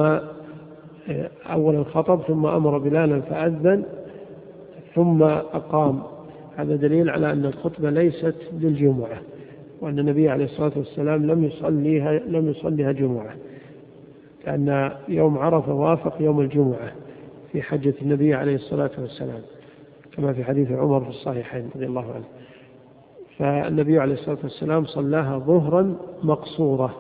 أولا خطب ثم أمر بلالا فأذن ثم أقام. هذا دليل على أن الخطبة ليست للجمعة، وأن النبي عليه الصلاة والسلام لم يصليها جمعة، لأن يوم عرفة وافق يوم الجمعة في حجة النبي عليه الصلاة والسلام كما في حديث عمر في الصحيحين رضي الله عنه. فالنبي عليه الصلاة والسلام صلاها ظهرا مقصورة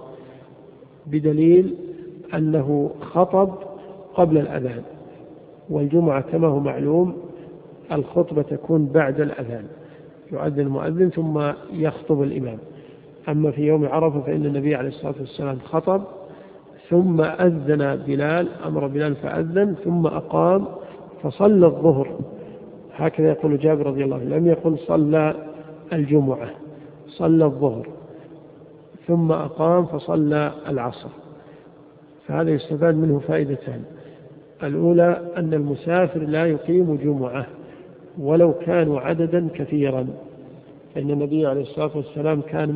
بدليل أنه خطب قبل الأذان، والجمعة كما هو معلوم الخطبة تكون بعد الأذان، يؤذن المؤذن ثم يخطب الإمام. أما في يوم عرفة فإن النبي عليه الصلاة والسلام خطب ثم أذن بلال، أمر بلال فأذن ثم أقام فصلى الظهر، هكذا يقول جابر رضي الله عنه، لم يقل صلى الجمعة، صلى الظهر ثم أقام فصلى العصر. فهذا يستفاد منه فائدتان: الأولى أن المسافر لا يقيم جمعة ولو كانوا عددا كثيرا، فإن النبي عليه الصلاة والسلام كان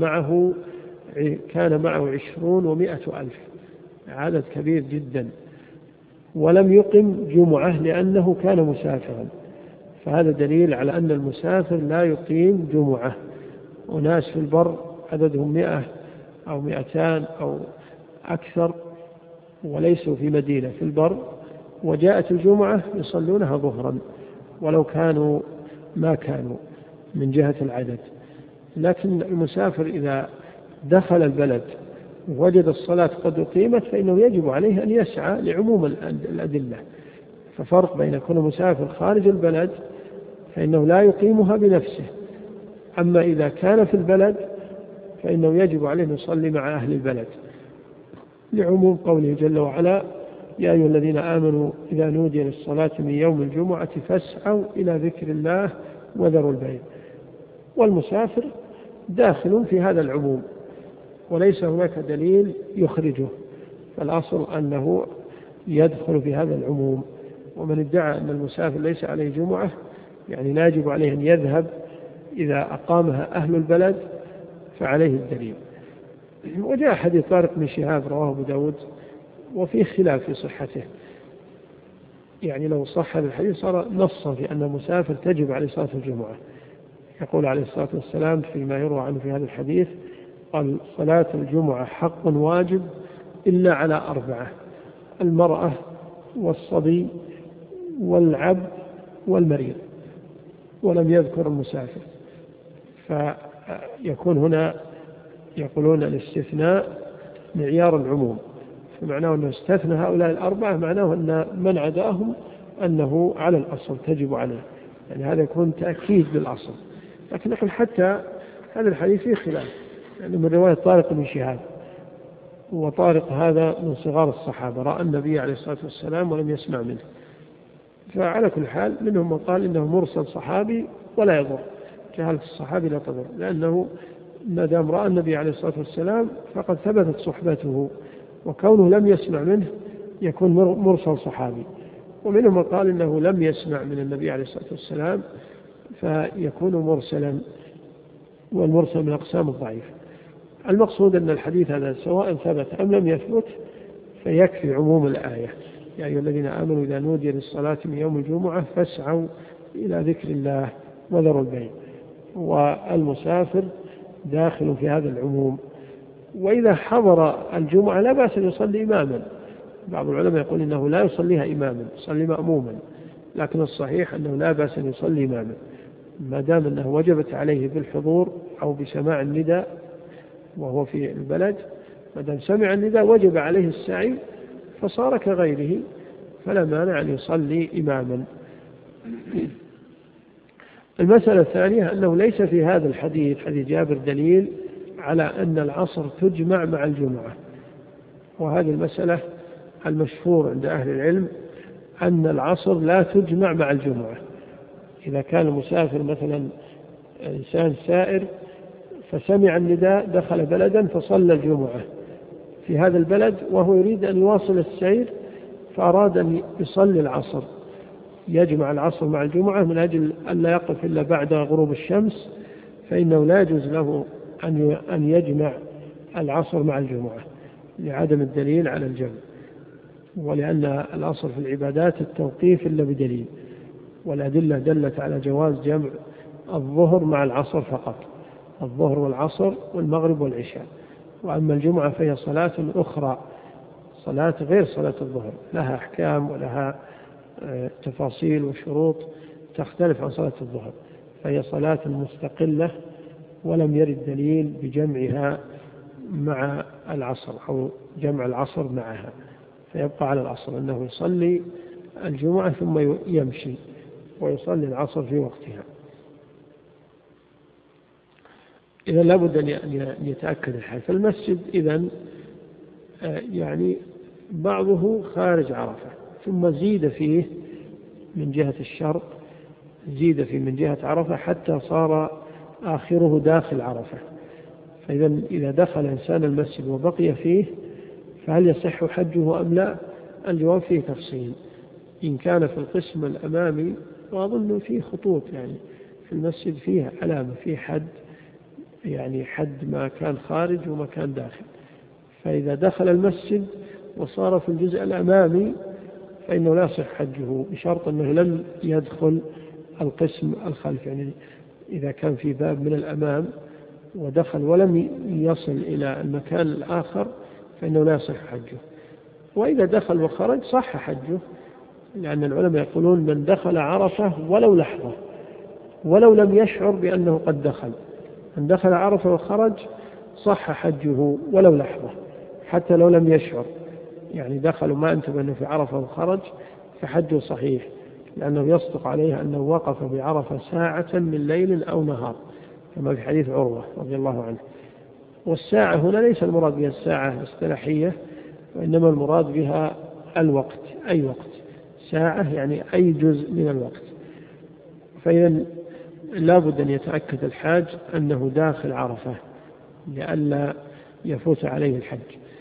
معه 20 و100 ألف، عدد كبير جدا، ولم يقم جمعة لأنه كان مسافرا. فهذا دليل على أن المسافر لا يقيم جمعة. وناس في البر عددهم 100 أو 200 أو أكثر وليسوا في مدينة في البر، وجاءت الجمعة يصلونها ظهرا ولو كانوا ما كانوا من جهة العدد. لكن المسافر إذا دخل البلد وجد الصلاة قد أقيمت فإنه يجب عليه أن يسعى لعموم الأدلة. ففرق بين كل مسافر خارج البلد فإنه لا يقيمها بنفسه، أما إذا كان في البلد فإنه يجب عليه أن يصلي مع أهل البلد، لعموم قوله جل وعلا: يا أيها الذين آمنوا إذا نودي للصلاة من يوم الجمعة فاسعوا إلى ذكر الله وذروا البيع. والمسافر داخل في هذا العموم وليس هناك دليل يخرجه، فالأصل أنه يدخل في هذا العموم. ومن ادعى أن المسافر ليس عليه جمعة يعني لا يجب عليه أن يذهب إذا أقامها أهل البلد فعليه الدليل. وجاء حديث طارق بن شهاب رواه أبو داود وفيه خلاف في صحته، يعني لو صح هذا الحديث صار نصا في أن المسافر تجب عليه صلاة الجمعة. يقول عليه الصلاة والسلام فيما يروى عنه في هذا الحديث: قال صلاة الجمعة حق واجب إلا على 4: المرأة والصبي والعبد والمريض، ولم يذكر المسافر. فيكون هنا يقولون الاستثناء معيار العموم، فمعناه أنه استثنى هؤلاء 4، معناه أن من عداهم أنه على الأصل تجب عليه، يعني هذا يكون تأكيد للأصل. لكن نحن حتى هذا الحديث فيه خلاف، يعني من رواية طارق بن شهاب، وطارق هذا من صغار الصحابة، رأى النبي عليه الصلاة والسلام ولم يسمع منه، فعلى كل حال منهم من قال إنه مرسل صحابي ولا يضر، جهالة الصحابي لا تضر، لأنه ما دام رأى النبي عليه الصلاة والسلام فقد ثبتت صحبته، وكونه لم يسمع منه يكون مرسل صحابي. ومنهم من قال إنه لم يسمع من النبي عليه الصلاة والسلام فيكون مرسلا، والمرسل من أقسام الضعيف. المقصود أن الحديث هذا سواء ثبت أم لم يثبت فيكفي عموم الآية: يا أيها الذين آمنوا إذا نودي للصلاة من يوم الجمعة فاسعوا إلى ذكر الله وذروا البيع. والمسافر داخل في هذا العموم. وإذا حضر الجمعة لا بأس أن يصلي إماما. بعض العلماء يقول إنه لا يصليها إماما، يصلي مأموما، لكن الصحيح أنه لا بأس أن يصلي إماما ما دام أنه وجبت عليه بالحضور أو بسماع النداء وهو في البلد. ما دام سمع النداء وجب عليه السعي فصار كغيره، فلا مانع أن يصلي إماما. المسألة الثانية أنه ليس في هذا الحديث حديث جابر دليل على أن العصر تجمع مع الجمعة، وهذه المسألة المشهور عند أهل العلم أن العصر لا تجمع مع الجمعة. إذا كان المسافر مثلا إنسان سائر فسمع النداء دخل بلدا فصلى الجمعة في هذا البلد وهو يريد أن يواصل السير فأراد أن يصلي العصر، يجمع العصر مع الجمعة من أجل أن لا يقف إلا بعد غروب الشمس، فإنه لا يجوز له أن يجمع العصر مع الجمعة لعدم الدليل على الجمع، ولأن الأصل في العبادات التوقيف إلا بدليل، والأدلة دلت على جواز جمع الظهر مع العصر فقط، الظهر والعصر والمغرب والعشاء. وأما الجمعة فهي صلاة أخرى، صلاة غير صلاة الظهر، لها أحكام ولها تفاصيل وشروط تختلف عن صلاة الظهر، فهي صلاة مستقلة ولم يرد دليل بجمعها مع العصر أو جمع العصر معها، فيبقى على الأصل أنه يصلي الجمعة ثم يمشي ويصلي العصر في وقتها. إذا لابد أن يتأكد الحال. فالمسجد إذن يعني بعضه خارج عرفة ثم زيد فيه من جهة الشرق، زيد فيه من جهة عرفة حتى صار آخره داخل عرفة. إذا دخل إنسان المسجد وبقي فيه فهل يصح حجه أم لا؟ الجواب فيه تفصيل. إن كان في القسم الأمامي وأظن فيه خطوط يعني في المسجد فيها علامة فيه حد، يعني حد ما كان خارج وما كان داخل، فإذا دخل المسجد وصار في الجزء الأمامي فإنه لا يصح حجه بشرط أنه لم يدخل القسم الخلف. يعني إذا كان في باب من الأمام ودخل ولم يصل إلى المكان الآخر فإنه لا يصح حجه. وإذا دخل وخرج صح حجه، لأن العلماء يقولون من دخل عرفة ولو لحظة ولو لم يشعر بأنه قد دخل، من دخل عرفة وخرج صح حجه ولو لحظة حتى لو لم يشعر، يعني دخل وما انتبه أنه في عرفة وخرج فحجه صحيح، لأنه يصدق عليه أنه وقف بعرفة ساعة من ليل أو نهار كما في حديث عروة رضي الله عنه. والساعة هنا ليس المراد بها الساعة الاصطلاحية، وإنما المراد بها الوقت، أي وقت، ساعة يعني أي جزء من الوقت. فإذا لا بد أن يتأكد الحاج أنه داخل عرفة لئلا يفوت عليه الحج.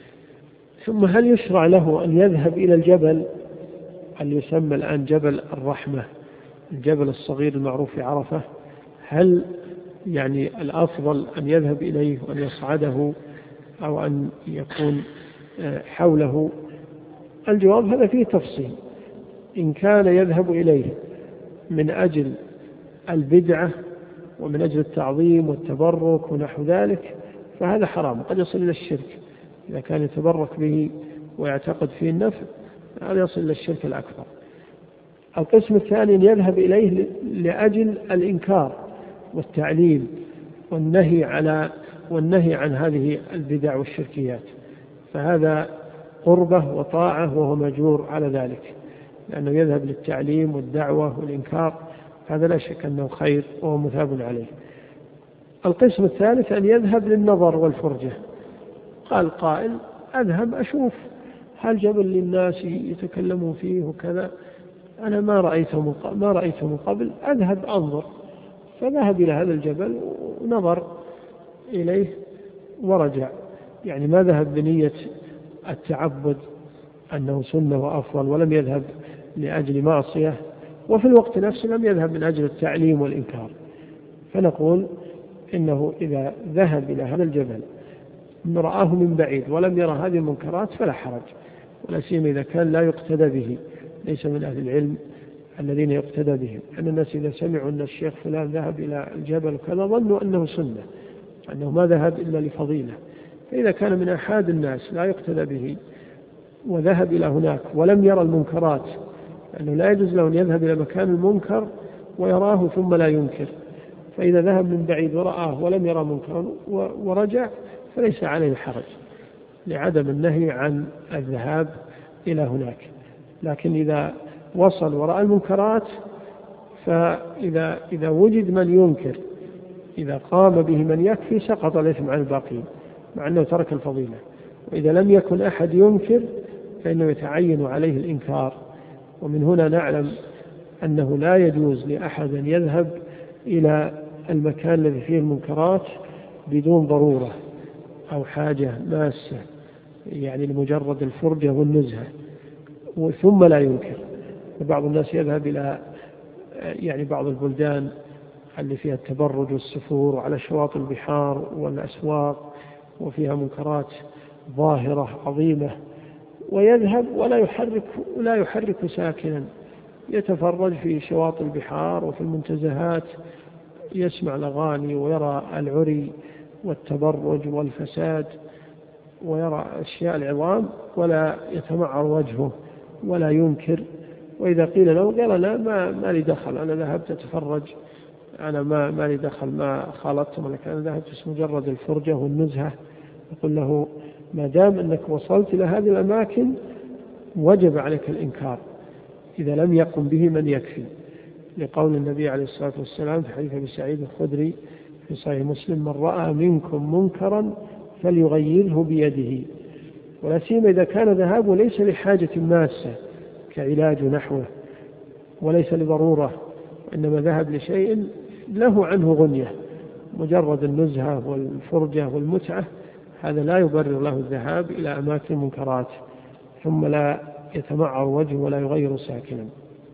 ثم هل يشرع له أن يذهب إلى الجبل اللي يسمى الآن جبل الرحمة، الجبل الصغير المعروف في عرفة؟ هل يعني الأفضل أن يذهب إليه وأن يصعده أو أن يكون حوله؟ الجواب هذا فيه تفصيل. إن كان يذهب إليه من أجل البدعة ومن أجل التعظيم والتبرك ونحو ذلك فهذا حرام، قد يصل إلى الشرك. إذا كان يتبرك به ويعتقد فيه النفع هذا يصل إلى الشرك الأكبر. القسم الثاني أن يذهب إليه لأجل الإنكار والتعليم والنهي عن هذه البدع والشركيات، فهذا قربة وطاعة وهو مجور على ذلك، لأنه يذهب للتعليم والدعوة والإنكار، هذا لا شك أنه خير وهو مثاب عليه. القسم الثالث أن يذهب للنظر والفرجة. قال قائل أذهب أشوف هل جبل للناس يتكلموا فيه وكذا، أنا ما رأيته من قبل، أذهب أنظر. فذهب إلى هذا الجبل ونظر إليه ورجع، يعني ما ذهب بنية التعبد أنه سنة وأفضل، ولم يذهب لأجل معصية، وفي الوقت نفسه لم يذهب من أجل التعليم والإنكار. فنقول إنه إذا ذهب إلى هذا الجبل رآه من بعيد ولم يرى هذه المنكرات فلا حرج، ولا سيما إذا كان لا يقتدى به، ليس من أهل العلم الذين يقتدى بهم. أن الناس إذا سمعوا أن الشيخ فلان ذهب إلى الجبل وكذا ظنوا أنه سنة، أنه ما ذهب إلا لفضيلة. فإذا كان من أحد الناس لا يقتدى به وذهب إلى هناك ولم يرى المنكرات، لأنه لا يجوز له أن يذهب إلى مكان المنكر ويراه ثم لا ينكر. فإذا ذهب من بعيد ورآه ولم يرى منكرا ورجع فليس عليه حرج لعدم النهي عن الذهاب إلى هناك. لكن إذا وصل ورأى المنكرات، فإذا وجد من ينكر، إذا قام به من يكفي سقط الإثم عن الباقين مع أنه ترك الفضيلة. وإذا لم يكن أحد ينكر فإنه يتعين عليه الإنكار. ومن هنا نعلم أنه لا يجوز لأحد أن يذهب إلى المكان الذي فيه المنكرات بدون ضرورة أو حاجة ماسة، يعني لمجرد الفرجة والنزهة ثم لا ينكر. بعض الناس يذهب إلى بعض البلدان اللي فيها التبرج والسفور وعلى شواطئ البحار والأسواق وفيها منكرات ظاهرة عظيمة، ويذهب ولا يحرك ساكنا، يتفرج في شواطئ البحار وفي المنتزهات، يسمع الأغاني ويرى العري والتبرج والفساد ويرى أشياء العظام، ولا يتمعر وجهه ولا ينكر. وإذا قيل له قال لا ما لي دخل، أنا ذهبت أتفرج، أنا ما لي دخل، ما خالطتم لك، أنا ذهبت بس مجرد الفرجة والنزهة. يقول له ما دام أنك وصلت إلى هذه الأماكن وجب عليك الإنكار إذا لم يقم به من يكفي، لقول النبي عليه الصلاة والسلام في حديث أبي سعيد الخدري في صحيح مسلم: من رأى منكم منكرا فليغيره بيده. ولا سيما إذا كان ذهابه ليس لحاجة ماسة كعلاج نحوه، وليس لضرورة، إنما ذهب لشيء له عنه غنية، مجرد النزهة والفرجة والمتعة، هذا لا يبرر له الذهاب إلى أماكن المنكرات ثم لا يتمعر وجهه ولا يغير ساكنا.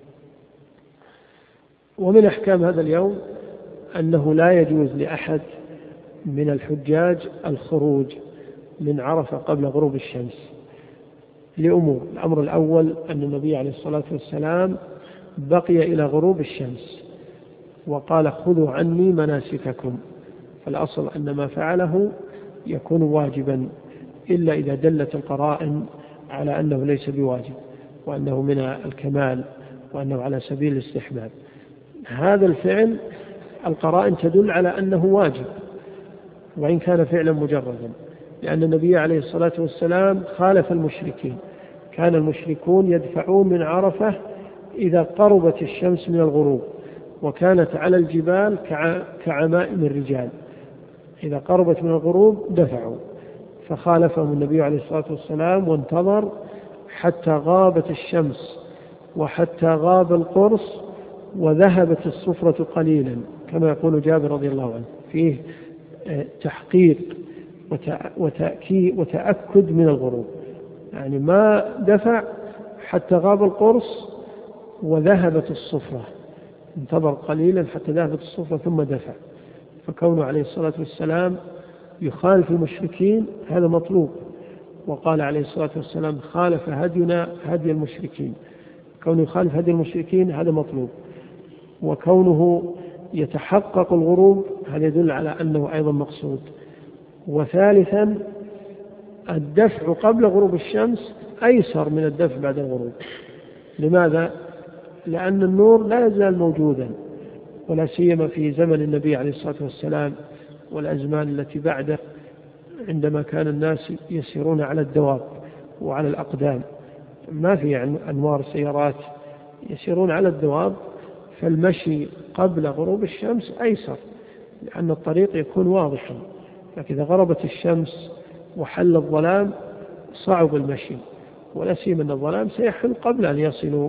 ومن أحكام هذا اليوم أنه لا يجوز لأحد من الحجاج الخروج من عرفة قبل غروب الشمس لأمور. الأمر الأول أن النبي عليه الصلاة والسلام بقي إلى غروب الشمس وقال: خذوا عني مناسككم. فالأصل أن ما فعله يكون واجبا، إلا إذا دلت القرائن على أنه ليس بواجب وأنه من الكمال وأنه على سبيل الاستحباب. هذا الفعل القرائن تدل على أنه واجب وإن كان فعلا مجردا، لأن النبي عليه الصلاة والسلام خالف المشركين. كان المشركون يدفعون من عرفة إذا قربت الشمس من الغروب، وكانت على الجبال كعمائم الرجال، إذا قربت من الغروب دفعوا. فخالفهم النبي عليه الصلاة والسلام وانتظر حتى غابت الشمس وحتى غاب القرص وذهبت الصفرة قليلا، كما يقول جابر رضي الله عنه، فيه تحقيق وتأكد من الغروب، يعني ما دفع حتى غاب القرص وذهبت الصفرة، انتظر قليلا حتى ذهبت الصفرة ثم دفع. فكونه عليه الصلاة والسلام يخالف المشركين هذا مطلوب، وقال عليه الصلاة والسلام: خالف هدينا هدي المشركين. كونه يخالف هدي المشركين هذا مطلوب، وكونه يتحقق الغروب هذا يدل على أنه أيضا مقصود. وثالثا الدفع قبل غروب الشمس أيسر من الدفع بعد الغروب. لماذا؟ لأن النور لا يزال موجودا، ولا سيما في زمن النبي عليه الصلاة والسلام والأزمان التي بعده، عندما كان الناس يسيرون على الدواب وعلى الأقدام، ما في أنوار سيارات، يسيرون على الدواب، فالمشي قبل غروب الشمس أيسر لأن الطريق يكون واضحا. لكن إذا غربت الشمس وحل الظلام صعب المشي، ولا سيما أن الظلام سيحل قبل أن يصلوا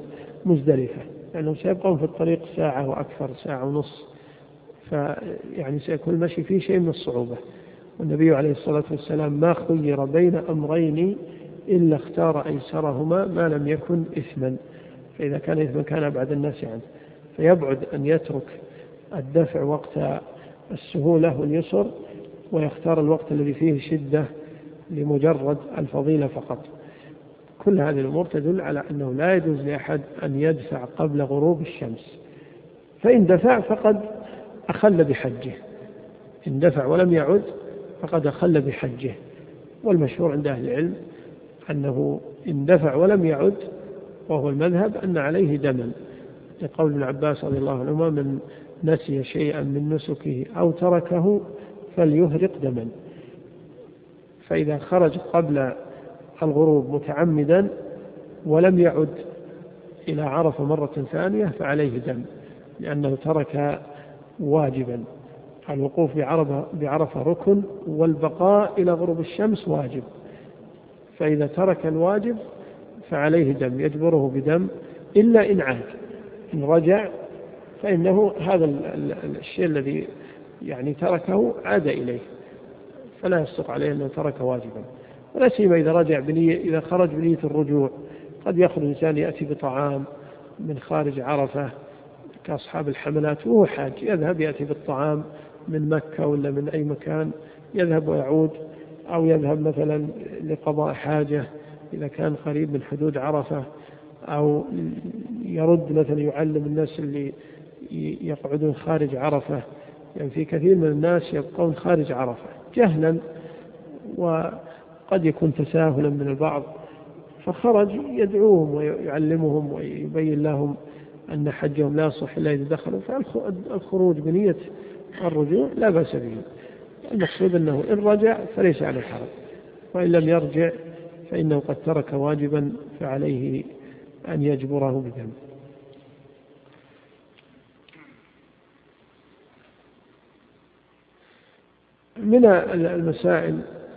مزدلفة، لأنهم سيبقون في الطريق ساعة وأكثر، ساعة ونصف، فيعني سيكون المشي فيه شيء من الصعوبة. والنبي عليه الصلاة والسلام ما خير بين أمرين إلا اختار أيسرهما ما لم يكن إثما، فإذا كان إثما كان أبعد الناس عنه، فيبعد أن يترك الدفع وقت السهولة واليسر ويختار الوقت الذي فيه شدة لمجرد الفضيلة فقط. كل هذه الأمور تدل على أنه لا يجوز لأحد أن يدفع قبل غروب الشمس، فإن دفع فقد أخل بحجه، إن دفع ولم يعد فقد أخل بحجه. والمشهور عند أهل العلم أنه إن دفع ولم يعد، وهو المذهب، أن عليه دما، لقول ابن عباس رضي الله عنهما: من نسي شيئا من نسكه أو تركه فليهرق دما. فإذا خرج قبل الغروب متعمدا ولم يعد إلى عرفة مرة ثانية فعليه دم، لأنه ترك واجبا. الوقوف بعرفة ركن، والبقاء إلى غروب الشمس واجب، فإذا ترك الواجب فعليه دم يجبره بدم، إلا إن عاد، إن رجع فإنه هذا الشيء الذي يعني تركه عاد إليه، فلا يصدق عليه أنه ترك واجبا. ولا سيما إذا رجع إذا خرج بنية الرجوع، قد يخرج إنسان يأتي بطعام من خارج عرفة كأصحاب الحملات وهو حاج، يذهب يأتي بالطعام من مكة ولا من أي مكان، يذهب ويعود، أو يذهب مثلا لقضاء حاجة إذا كان قريب من حدود عرفة، أو يرد مثلا يعلم الناس اللي يقعدون خارج عرفة، يعني في كثير من الناس يبقون خارج عرفة جهلا، وقد يكون تساهلا من البعض، فخرج يدعوهم ويعلمهم ويبين لهم أن حجهم لا يصح إلا إذا دخلوا، فالخروج بنية الرجوع لا بأس به. المقصود أنه إن رجع فليس عليه حرج، وإن لم يرجع فإنه قد ترك واجبا فعليه أن يجبره بدم. من المسائل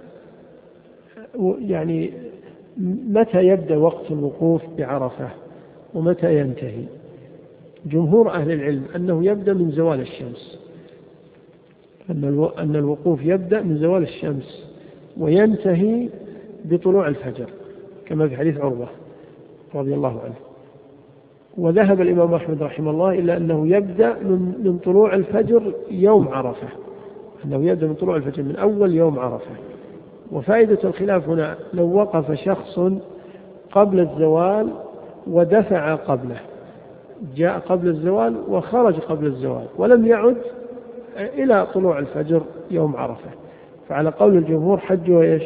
يعني متى يبدأ وقت الوقوف بعرفة ومتى ينتهي؟ جمهور أهل العلم أنه يبدأ من زوال الشمس، أن الوقوف يبدأ من زوال الشمس وينتهي بطلوع الفجر، كما في حديث عروة رضي الله عنه. وذهب الإمام أحمد رحمه الله إلى أنه يبدأ من طلوع الفجر يوم عرفة، أنه يبدأ من طلوع الفجر من أول يوم عرفة. وفائدة الخلاف هنا: لو وقف شخص قبل الزوال ودفع قبله، جاء قبل الزوال وخرج قبل الزوال ولم يعد إلى طلوع الفجر يوم عرفة، فعلى قول الجمهور حجه إيش؟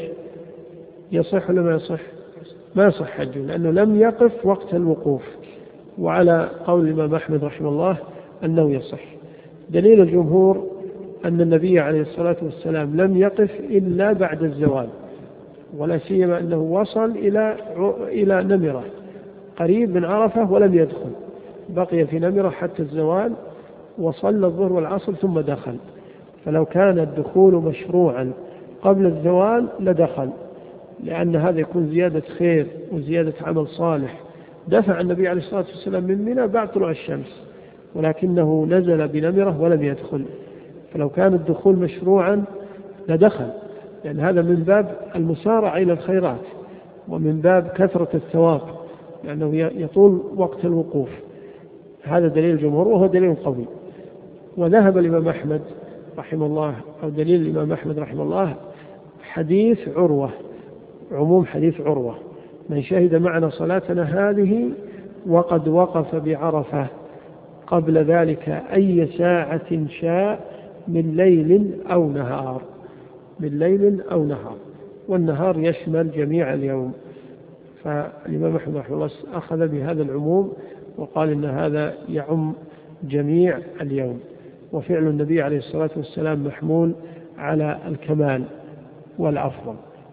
يصح ولا ما يصح؟ ما يصح حجه، لأنه لم يقف وقت الوقوف. وعلى قول الإمام أحمد رحمه الله أنه يصح. دليل الجمهور أن النبي عليه الصلاة والسلام لم يقف إلا بعد الزوال، ولا سيما أنه وصل إلى نمرة قريب من عرفة ولم يدخل، بقي في نمرة حتى الزوال، وصلى الظهر والعصر ثم دخل. فلو كان الدخول مشروعا قبل الزوال لدخل، لأن هذا يكون زيادة خير وزيادة عمل صالح. دفع النبي عليه الصلاة والسلام من منى بعد طلوع الشمس، ولكنه نزل بنمرة ولم يدخل، فلو كان الدخول مشروعا لدخل، لأن هذا من باب المسارعة إلى الخيرات ومن باب كثرة الثواب، لأنه يطول وقت الوقوف. هذا دليل الجمهور وهو دليل قوي. وذهب الإمام أحمد رحمه الله، أو دليل الإمام أحمد رحمه الله حديث عروة، عموم حديث عروة: من شهد معنا صلاتنا هذه وقد وقف بعرفة قبل ذلك أي ساعة شاء من ليل أو نهار، من ليل أو نهار، والنهار يشمل جميع اليوم. فالإمام أحمد رحمه الله أخذ بهذا العموم وقال إن هذا يعم جميع اليوم. وفعل النبي عليه الصلاة والسلام محمول على الكمال والأفضل،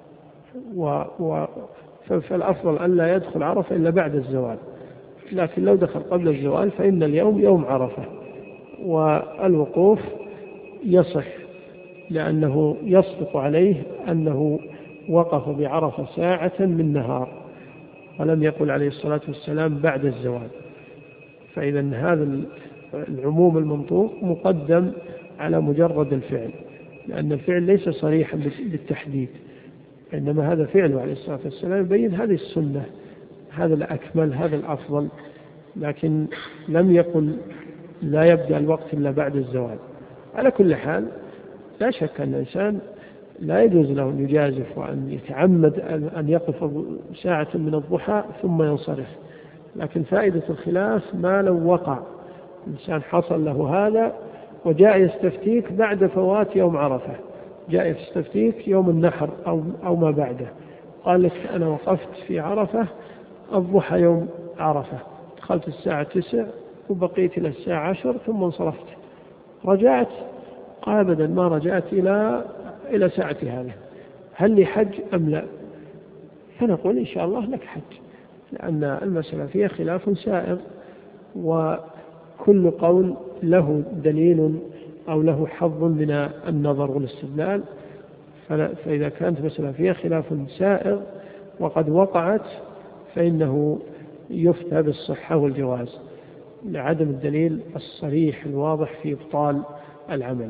فالأفضل أن لا يدخل عرفة إلا بعد الزوال، لكن لو دخل قبل الزوال فإن اليوم يوم عرفة، والوقوف يصح لأنه يصدق عليه أنه وقف بعرفة ساعة من نهار، ولم يقل عليه الصلاة والسلام بعد الزوال. فإذا هذا العموم المنطوق مقدم على مجرد الفعل، لأن الفعل ليس صريحا بالتحديد، إنما هذا فعله عليه الصلاة والسلام يبين هذه السنة، هذا الأكمل، هذا الأفضل، لكن لم يقل لا يبدأ الوقت إلا بعد الزوال. على كل حال لا شك أن الإنسان لا يجوز له أن يجازف وأن يتعمد أن يقف ساعة من الضحى ثم ينصرف، لكن فائدة الخلاف ما لو وقع الإنسان حصل له هذا وجاء يستفتيك بعد فوات يوم عرفة، جاء يستفتيك يوم النحر أو ما بعده، قال لك أنا وقفت في عرفة الضحى يوم عرفة، دخلت الساعة 9 وبقيت إلى الساعة 10 ثم انصرفت، رجعت؟ قال أبدا ما رجعت إلى ساعة هذا، هل لي حج أم لا؟ فنقول إن شاء الله لك حج، لأن المسألة فيها خلاف سائغ، وكل قول له دليل أو له حظ من النظر والاستدلال، فإذا كانت مسألة فيها خلاف سائغ وقد وقعت فإنه يفتى بالصحة والجواز لعدم الدليل الصريح الواضح في إبطال العمل.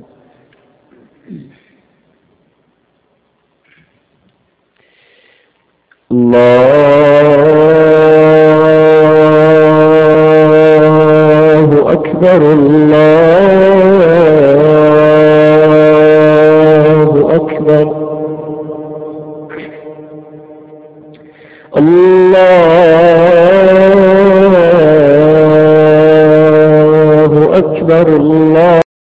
الله أكبر الله أكبر الله